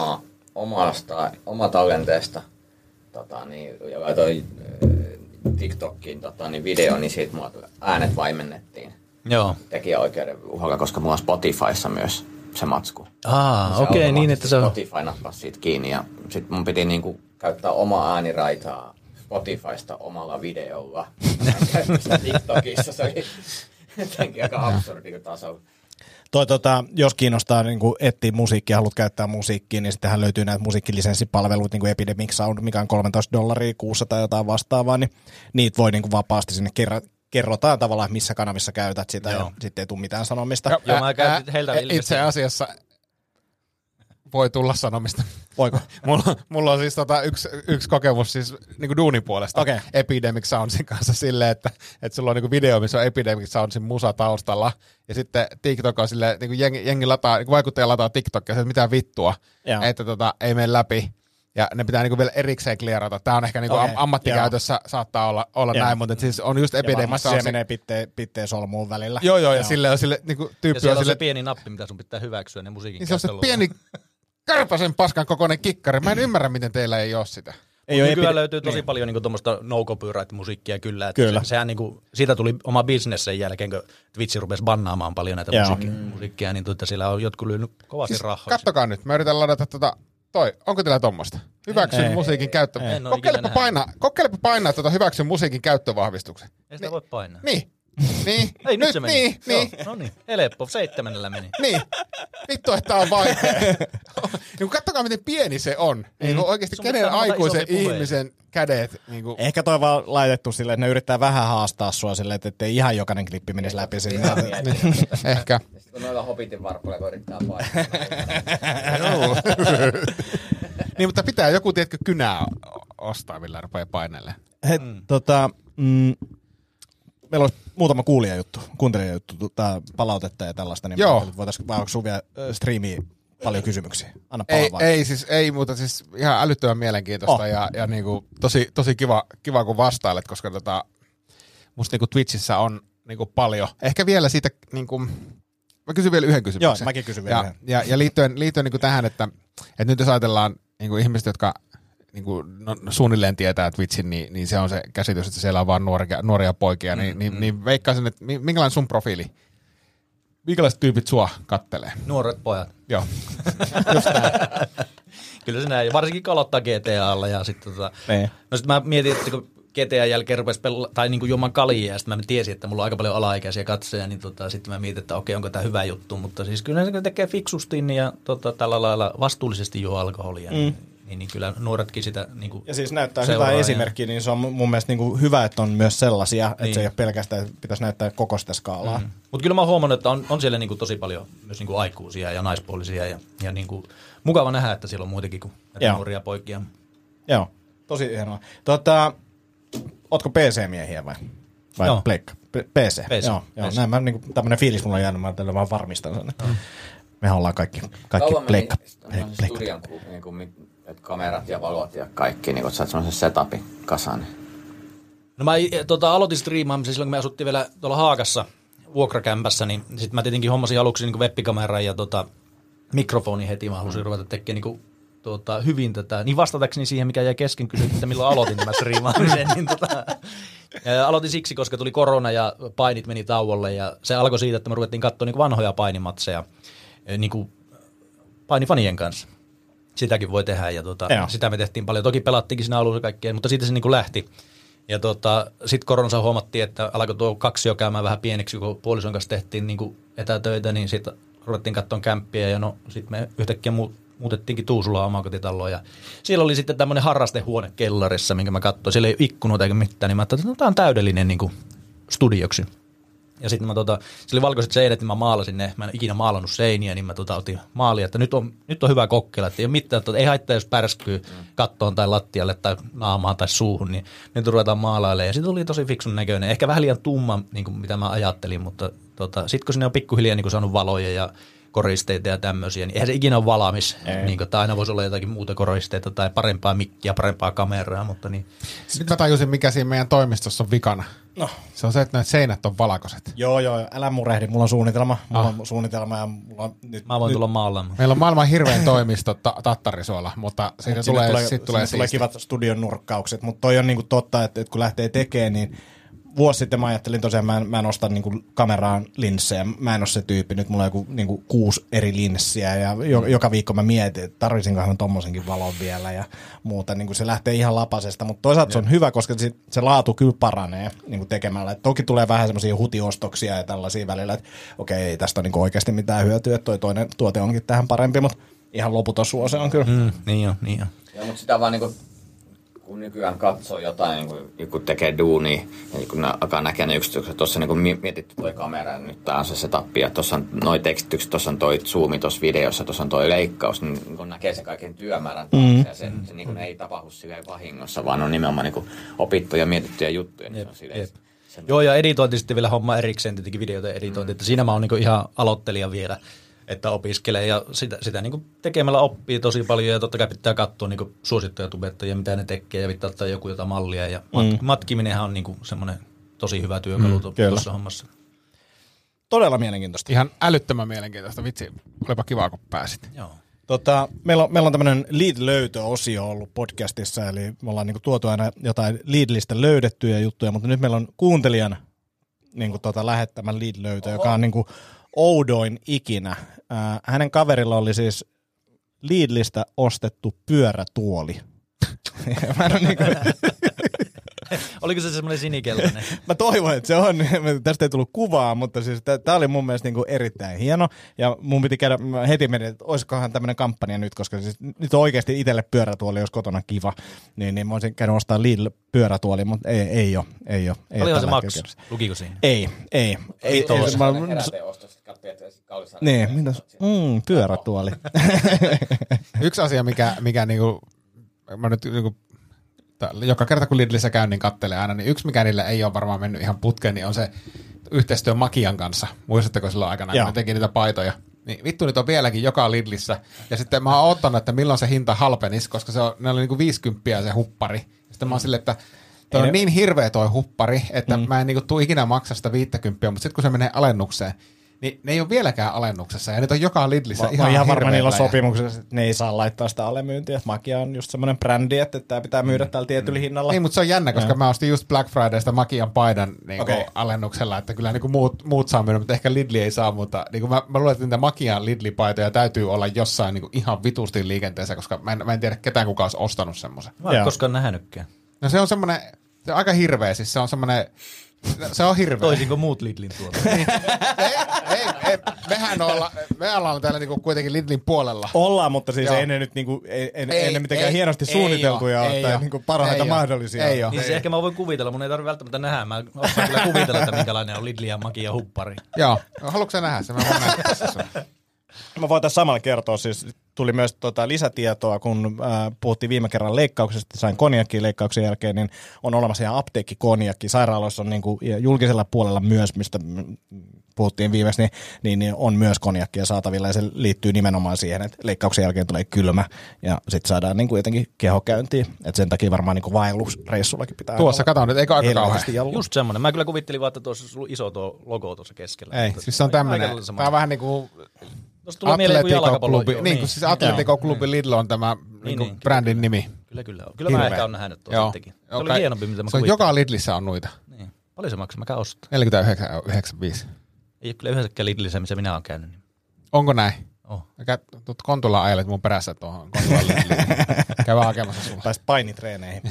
oma talenteesta ja laitoin TikTokkiin video, niin siitä mulla äänet vaimennettiin. Joo. Tekijäoikeuden uhalla, koska mulla on Spotifyssa myös se matsku. Okei, niin että se on... Spotify nappasi siitä kiinni ja sit mun piti niinku käyttää omaa ääniraitaa Spotifysta omalla videolla. Käyttäistä TikTokissa, se oli jotenkin aika absurdi tasolla. Jos kiinnostaa niin etsiä musiikkia, haluat käyttää musiikkia, niin sittenhän löytyy näitä musiikkilisenssipalveluita, niin kuin Epidemic Sound, mikä on $13 kuussa tai jotain vastaavaa, niin niitä voi niin kuin vapaasti sinne kerrotaan tavallaan, missä kanavissa käytät sitä, ja sitten ei tule mitään sanomista. Joo, mä käytin heiltä itse asiassa voi tulla sanomista. Voiko? Mulla on siis yksi kokemus siis niinku duunipuolesta Epidemic Soundsin kanssa silleen, että sulla on niinku video, missä on Epidemic Soundsin musa taustalla, ja sitten TikTok on silleen, niinku jengi lataa, niinku vaikuttaja lataa TikTokia, että mitään vittua, että ei mene läpi, ja ne pitää niinku vielä erikseen clearata. Tää on ehkä niinku ammattikäytössä saattaa olla näin, mutta siis on just Epidemic Soundsin. Ja menee pitteen solmuun välillä. Joo, ja silleen on sille, niinku tyyppi ja siellä on se pieni nappi, mitä sun pitää hyväksyä, ne musiikin niin se on se pieni kärpäsen paskan kokoinen kikkari. Mä en ymmärrä, miten teillä ei ole sitä. Nykyään löytyy tosi paljon niinku tuommoista no-copyright-musiikkia kyllä. Sehän niinku, siitä tuli oma business sen jälkeen, kun Twitch rupesi bannaamaan paljon näitä musiikkia, niin siellä on jotkut lyönyt kovasti rahaa. Kattokaa nyt, mä yritän ladata onko teillä tommoista? Hyväksy musiikin käyttö. Kokeilepa painaa hyväksy musiikin käyttövahvistuksen. Ei sitä voi painaa. Niin. Ei, nyt se meni. No niin, helppo, 7 meni. Niin, vittu, että on vaikea. Niin katsokaa, miten pieni se on. Niin oikeasti kenen aikuisen ihmisen kädet. Niin kuin... Ehkä toi vaan laitettu silleen, että ne yrittää vähän haastaa sua silleen, että ei ihan jokainen klippi menisi läpi sinne. Ehkä. Sitten kun noilla Hobbitin varpuilla yrittää painaa. Niin, mutta pitää joku, tiedätkö, kynää ostaa, millä rupeaa painelle. Meillä olisi muutama kuuntelijajuttu, palautetta ja tällaista, niin voitaisiin vai onko sun vielä striimiin paljon kysymyksiä? Anna palaa ei, mutta siis ihan älyttömän mielenkiintoista ja niinku tosi kiva kun vastailet, koska musta niinku Twitchissä on niinku paljon. Ehkä vielä siitä niinku, mä kysyn vielä yhden kysymyksen. Joo, mäkin kysyn vielä yhden. Ja liittyen niinku tähän, että nyt jos ajatellaan niinku ihmiset, jotka niinku, suunnilleen tietää Twitchin, niin se on se käsitys, että siellä on vaan nuoria poikia, niin veikkaisin, että minkälainen sun profiili minkälaiset tyypit sua kattelee? Nuoret pojat. Joo. Kyllä se näin. Varsinkin kalottaa GTA:lla ja sitten no sit mä mietin, että kun GTA jälkeen rupesi tai niinku juomaan kaljaa ja sitten mä tiesin, että mulla on aika paljon alaikäisiä katsoja, niin sitten mä mietin, että okei, onko tää hyvä juttu, mutta siis kyllä se tekee fiksusti ja tällä lailla vastuullisesti juo alkoholia. Niin kyllä nuoretkin sitä niinku ja siis näyttää hyvää esimerkkiä, niin se on mun mielestä niinku hyvä, että on myös sellaisia, että se ei ole pelkästään, että pitäisi näyttää koko sitä skaalaa. Mutta kyllä mä oon huomannut, että on siellä niinku tosi paljon myös niinku aikuisia ja naispuolisia ja niinku mukava nähdä, että siellä on muitakin kuin nuoria poikia. Joo, tosi hienoa. Ootko PC-miehiä vai pleikka? PC. Joo. Näin mä niinku tämmönen fiilis mulla on jäänyt, mä tällä vaan varmistan sen. Mehän ollaan kaikki pleikka. Studion että kamerat ja valot ja kaikki, niin kun sä oot semmoisen setupin kasan. No mä aloitin striimaamisen silloin, kun me asuttiin vielä tuolla Haakassa vuokrakämpässä, niin sit mä tietenkin hommasin aluksi niin web-kameran ja mikrofoni heti. Mä halusin ruveta tekemään niin hyvin tätä. Niin vastatakseni siihen, mikä jäi kesken, kysyt, että milloin aloitin tämän striimaamisen. Niin aloitin siksi, koska tuli korona ja painit meni tauolle ja se alkoi siitä, että me ruvettiin katsoa niin vanhoja painimatseja niin painifanien kanssa. Sitäkin voi tehdä ja sitä me tehtiin paljon. Toki pelattiinkin siinä alussa kaikkea, mutta siitä se niin kuin lähti. Ja sitten koronassa huomattiin, että alkoi tuo kaksi jo käymään vähän pieneksi, kun puolison kanssa tehtiin niin kuin etätöitä, niin sitten ruvettiin katsomaan kämppiä ja sitten me yhtäkkiä muutettiinkin Tuusulaan omakotitaloon. Ja siellä oli sitten tämmöinen harrastehuone kellarissa, minkä mä katsoin. Siellä ei ole ikkunoita eikä mitään, niin mä ajattelin, että tämä on täydellinen niin kuin studioksi. Ja sitten mä siellä oli valkoiset seinät, niin mä maalasin ne. Mä en ikinä maalannut seiniä, niin mä otin maalia, että nyt on hyvä kokeilla. Että ei ole mitään, että ei haittaa, jos pärskyy kattoon tai lattialle tai naamaan tai suuhun, niin nyt ruvetaan maalailemaan. Ja sitten oli tosi fiksun näköinen. Ehkä vähän liian tumma, niin kuin mitä mä ajattelin, mutta sitten kun sinne on pikkuhiljaa niin kuin saanut valoja ja koristeita ja tämmöisiä, niin eihän se ikinä ole valmis. Niin kuin, tai aina voisi olla jotakin muuta koristeita tai parempaa mikkiä, parempaa kameraa, mutta niin. Nyt mä tajusin, mikä siinä meidän toimistossa on vikana. No. Se on se, että nämä seinät on valkoiset. Joo, älä murehdi. Mulla on suunnitelma. Ja mulla on mä voin tulla maalaamaan. Meillä on maailman hirvein toimisto Tattarisuolla, mutta siitä tulee kivat studion nurkkaukset. Mutta toi on niinku totta, että kun lähtee tekemään, niin vuosi sitten mä ajattelin tosiaan, mä en osta niinku kameraan linssejä. Mä en ole se tyyppi. Nyt mulla on joku niinku 6 eri linssiä ja joka viikko mä mietin, että tarvisinkohan mä tommosenkin valon vielä ja muuta. Niinku se lähtee ihan lapasesta, mutta toisaalta se on hyvä, koska se laatu kyllä paranee niinku tekemällä. Et toki tulee vähän semmoisia hutiostoksia ja tällaisia välillä, että okei, ei tästä ole niinku oikeasti mitään hyötyä, että toi toinen tuote onkin tähän parempi, mutta ihan loputon suose on kyllä. Niin on. Joo, mutta sitä vaan niinku kun nykyään katsoo jotain, niin kun tekee duunia, ja kun alkaa näkeä ne yksityiset, tuossa niin mietitty toi kamera, nyt tää on se setup, ja tuossa on noi tekstitykset, tuossa on toi zoomi tuossa videossa, tuossa on toi leikkaus, niin kun näkee sen kaiken työmäärän taas, ja se niin ei tapahdu silleen vahingossa, vaan on nimenomaan niin opittuja ja mietittyjä juttuja. Niin Joo, ja editointi sitten vielä homma erikseen, tietenkin videoiden editointi, että siinä mä oon niin ihan aloittelija vielä. Että opiskelee ja sitä niin kuin tekemällä oppii tosi paljon ja totta kai pitää katsoa niin kuin suosittuja tubettajia, mitä ne tekee ja pitää ottaa joku jotain mallia ja matkiminenhan on niin kuin semmoinen tosi hyvä työkalu tuossa hommassa. Todella mielenkiintoista. Ihan älyttömän mielenkiintoista. Vitsi, olipa kiva kun pääsit. Joo. Meillä on tämmöinen Lead-löytö-osio ollut podcastissa, eli me ollaan niin kuin tuotu aina jotain Lead-listä löydettyjä juttuja, mutta nyt meillä on kuuntelijan niin kuin lähettämän Lead-löytö, joka on niin kuin oudoin ikinä. Hänen kaverilla oli siis Lidlistä ostettu pyörätuoli. Oliko se semmoinen sinikeltainen? Mä toivon, että se on. Tästä ei tullut kuvaa, mutta siis tää oli mun mielestä niinku erittäin hieno. Ja mun piti käydä, heti meni, että olisikohan tämmöinen kampanja nyt, koska siis nyt on oikeasti itselle pyörätuoli, jos kotona kiva. Niin mä olisin käynyt ostaa Lidl-pyörätuoli, mutta ei ole. Olihan se maksu? Lukiko siinä? Ei. Niin, mitäs? Pyörätuoli. Yksi asia, mikä niinku, mä nyt niinku, joka kerta kun Lidlissä käyn, niin kattelee aina, niin yksi mikä niille ei ole varmaan mennyt ihan putkeen, niin on se yhteistyö Makian kanssa. Muistatteko silloin aikana, kun me teki niitä paitoja? Niin vittu nyt on vieläkin joka Lidlissä. Ja sitten mä oon ottanut, että milloin se hinta halpenisi, koska ne oli niinku 50 se huppari. Sitten mä oon silleen, että toi on niin hirveä toi huppari, että mä en niinku tuu ikinä maksaa sitä 50, mutta sitten kun se menee alennukseen, niin ne ei ole vieläkään alennuksessa, ja nyt on joka Lidlissä Mä ihan varma niillä on ja- sopimuksessa, että ne ei saa laittaa sitä alemyyntiä. Makia on just semmoinen brändi, että tämä pitää myydä tällä tietyllä hinnalla. Niin, mutta se on jännä, koska mä ostin just Black Fridaysta Makian paidan niin alennuksella, että kyllä niin muut saa myydä, mutta ehkä Lidli ei saa, mutta niin mä luulen, että niitä Makian Lidli-paitoja täytyy olla jossain niin ihan vitusti liikenteessä, koska mä en tiedä ketään kukaan olisi ostanut semmoisen. Mä en koskaan nähnytkään. No se on semmoinen, se on aika hirveä, siis se on semmoinen, se on hirveä. Toisin kuin muut Lidlin tuotteet. ei, me ollaan täällä niinku kuitenkin Lidlin puolella. Ollaan, mutta siis Joo. ei ne nyt niinku, ei ne mitenkään hienosti suunniteltuja ei tai oo. niinku parhaita Ei oo. mahdollisia. Ei oo. Niin se ehkä mä voin kuvitella, mun ei tarvitse välttämättä nähdä. Mä osaan kyllä kuvitella, että minkälainen on Lidli ja Makia huppari. Joo, haluatko sä nähdä sen? Mä voin näyttää sen sun. Mä voin tässä samalla kertoa, siis tuli myös lisätietoa, kun puhuttiin viime kerran leikkauksesta, sain konjakkiin leikkauksen jälkeen, niin on olemassa ihan apteekkikonjakki. Sairaaloissa on niinku, ja julkisella puolella myös, mistä puhuttiin viimeksi, niin on myös konjakkia saatavilla, ja se liittyy nimenomaan siihen, että leikkauksen jälkeen tulee kylmä, ja sitten saadaan niinku jotenkin kehokäyntiin. Et sen takia varmaan niinku vaellusreissullakin pitää Tuossa kato nyt, eikö aika kauhean? Just semmoinen. Mä kyllä kuvittelin vaan, että tuossa on iso tuo logo tuossa keskellä. Ei, siis se on tämmönen, tää on vähän niinku Tuossa tulee mieleen joku jalkapallo. niin, kun siis Atletico Klubi Lidl on tämä niinku brändin nimi. Kyllä on. Kyllä mä ehkä on nähnyt tuossa sittenkin. Se oli hienompi, mitä mä se on kuvittelin. joka Lidlissä on noita. Niin. Paljon se maksaa? Mä käyn ostaa. 49,95. Ei ole kyllä yhdessäkään Lidlissä, missä minä olen käynyt. Onko näin? Oh. Tuut Kontulaan ajelet mun perässä tuohon Kontulaan Lidliin. Käy vaan hakemassa sulla. Pääsit painitreeneihin.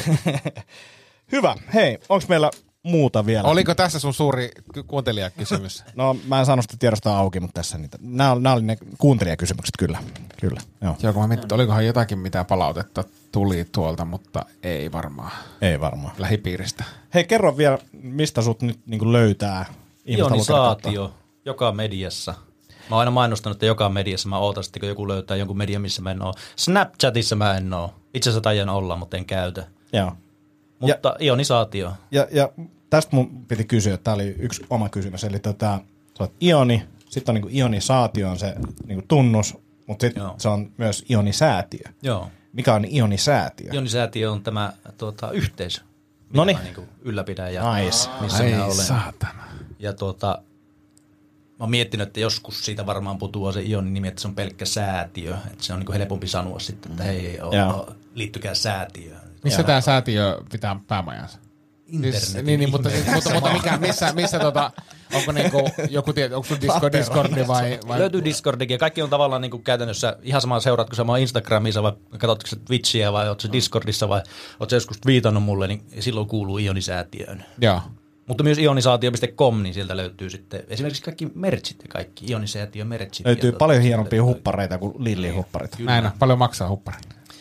Hyvä. Hei, onko meillä muuta vielä? Oliko tässä sun suuri kuuntelijakysymys? No mä en saanut sitä tiedostoa auki, mutta tässä niitä. Nämä oli ne kuuntelijakysymykset, kyllä. Joo. Joo, kun mä mietin, että olikohan jotakin, mitä palautetta tuli tuolta, mutta ei varmaan. Ei varmaan. Lähipiiristä. Hei, kerro vielä, mistä sut nyt niin löytää? Ionisaatio joka mediassa. Mä oon aina mainostanut, että joka mediassa mä ootan sitten, kun joku löytää jonkun median, missä mä en oo. Snapchatissa mä en oo. Itse asiassa taidan olla, mutta en käytä. Joo. Mutta ionisaatio. Ja tästä mun piti kysyä, että tää oli yksi oma kysymys. Eli sä oot ioni, sitten on niin ionisaatio on se niin tunnus, mutta sitten se on myös ionisäätiö. Joo. Mikä on ionisäätiö? Ionisäätiö on tämä yhteisö, Noniin. mitä mä niin ylläpidän ja Nice. missä minä olen. Saatana. Ja mä oon miettinyt, että joskus siitä varmaan putoaa se ionin nimi, että se on pelkkä säätiö. Että se on niin helpompi sanoa sitten, että hei, liittykää säätiöön. Missä tää säätiö pitää päämajansa? Internetin Niin, mutta missä onko niinku joku onko sun Discordi vai? Löytyy Discordikin ja kaikki on tavallaan niinku käytännössä ihan sama seuraatko sä mua Instagramissa vai katsotko sä Twitchiä vai ootko sä Discordissa vai ootko sä joskus viitannut mulle, niin silloin kuuluu Ionisäätiöön. Joo. Mutta myös ionisaatio.com, niin sieltä löytyy sitten esimerkiksi kaikki merchit ja kaikki Ionisäätiö-merchit. Löytyy paljon hienompia huppareita kuin Lidlin hupparit. Näin on. Paljon maksaa huppari?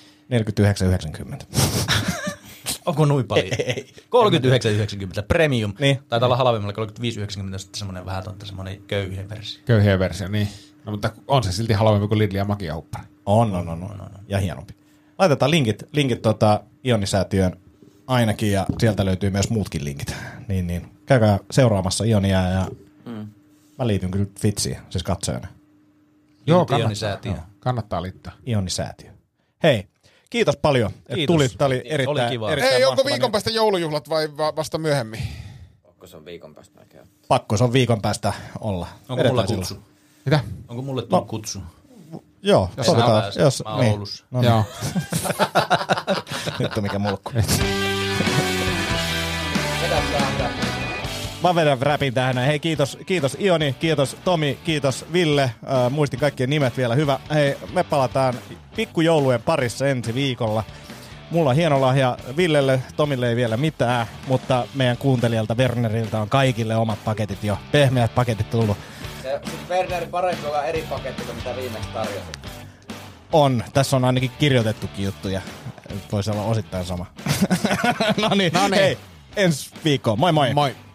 49,90. Onko noin paljon? Ei. 39,90 premium. Niin. Taitaa olla halvemmalla 35,90 sitten semmoinen vähän semmoinen köyhä versio. Köyhiä versio, niin. No, mutta on se silti halvempi kuin Lidl ja Makia huppari. On. Ja hienompi. Laitetaan linkit Ionisäätiön ainakin, ja sieltä löytyy myös muutkin linkit. Niin. Käykää seuraamassa Ionia, ja mä liityn kyllä Twitchiin, siis katsojana. Joo, Ionisäätiö. Kannattaa liittyä. Ionisäätiö. Hei, kiitos paljon, että tulit. Tämä oli erittäin kiva. Ei, onko viikon päästä joulujuhlat vai vasta myöhemmin? Pakko se on viikon päästä näkee. Pakko se on viikon päästä olla. Onko mulla kutsu? Mitä? Onko mulle tullut kutsu? Joo, sovitaan. Mä oon Oulussa. No niin. Joo. Nyt on mikä mulkku. Mä vedän räpin tähän. Hei, kiitos Ioni, kiitos Tomi, kiitos Ville. Muistin kaikkien nimet vielä. Hyvä. Hei, me palataan pikkujoulujen parissa ensi viikolla. Mulla on hieno lahja Villelle, Tomille ei vielä mitään, mutta meidän kuuntelijalta Werneriltä on kaikille omat paketit jo. Pehmeät paketit tullut. Se Werner parempi olla eri paketti kuin mitä viimeksi tarjosit. On. Tässä on ainakin kirjoitettukin juttuja. Voisi olla osittain sama. No niin. Hei, ensi viikkoon. Moi moi. Moi.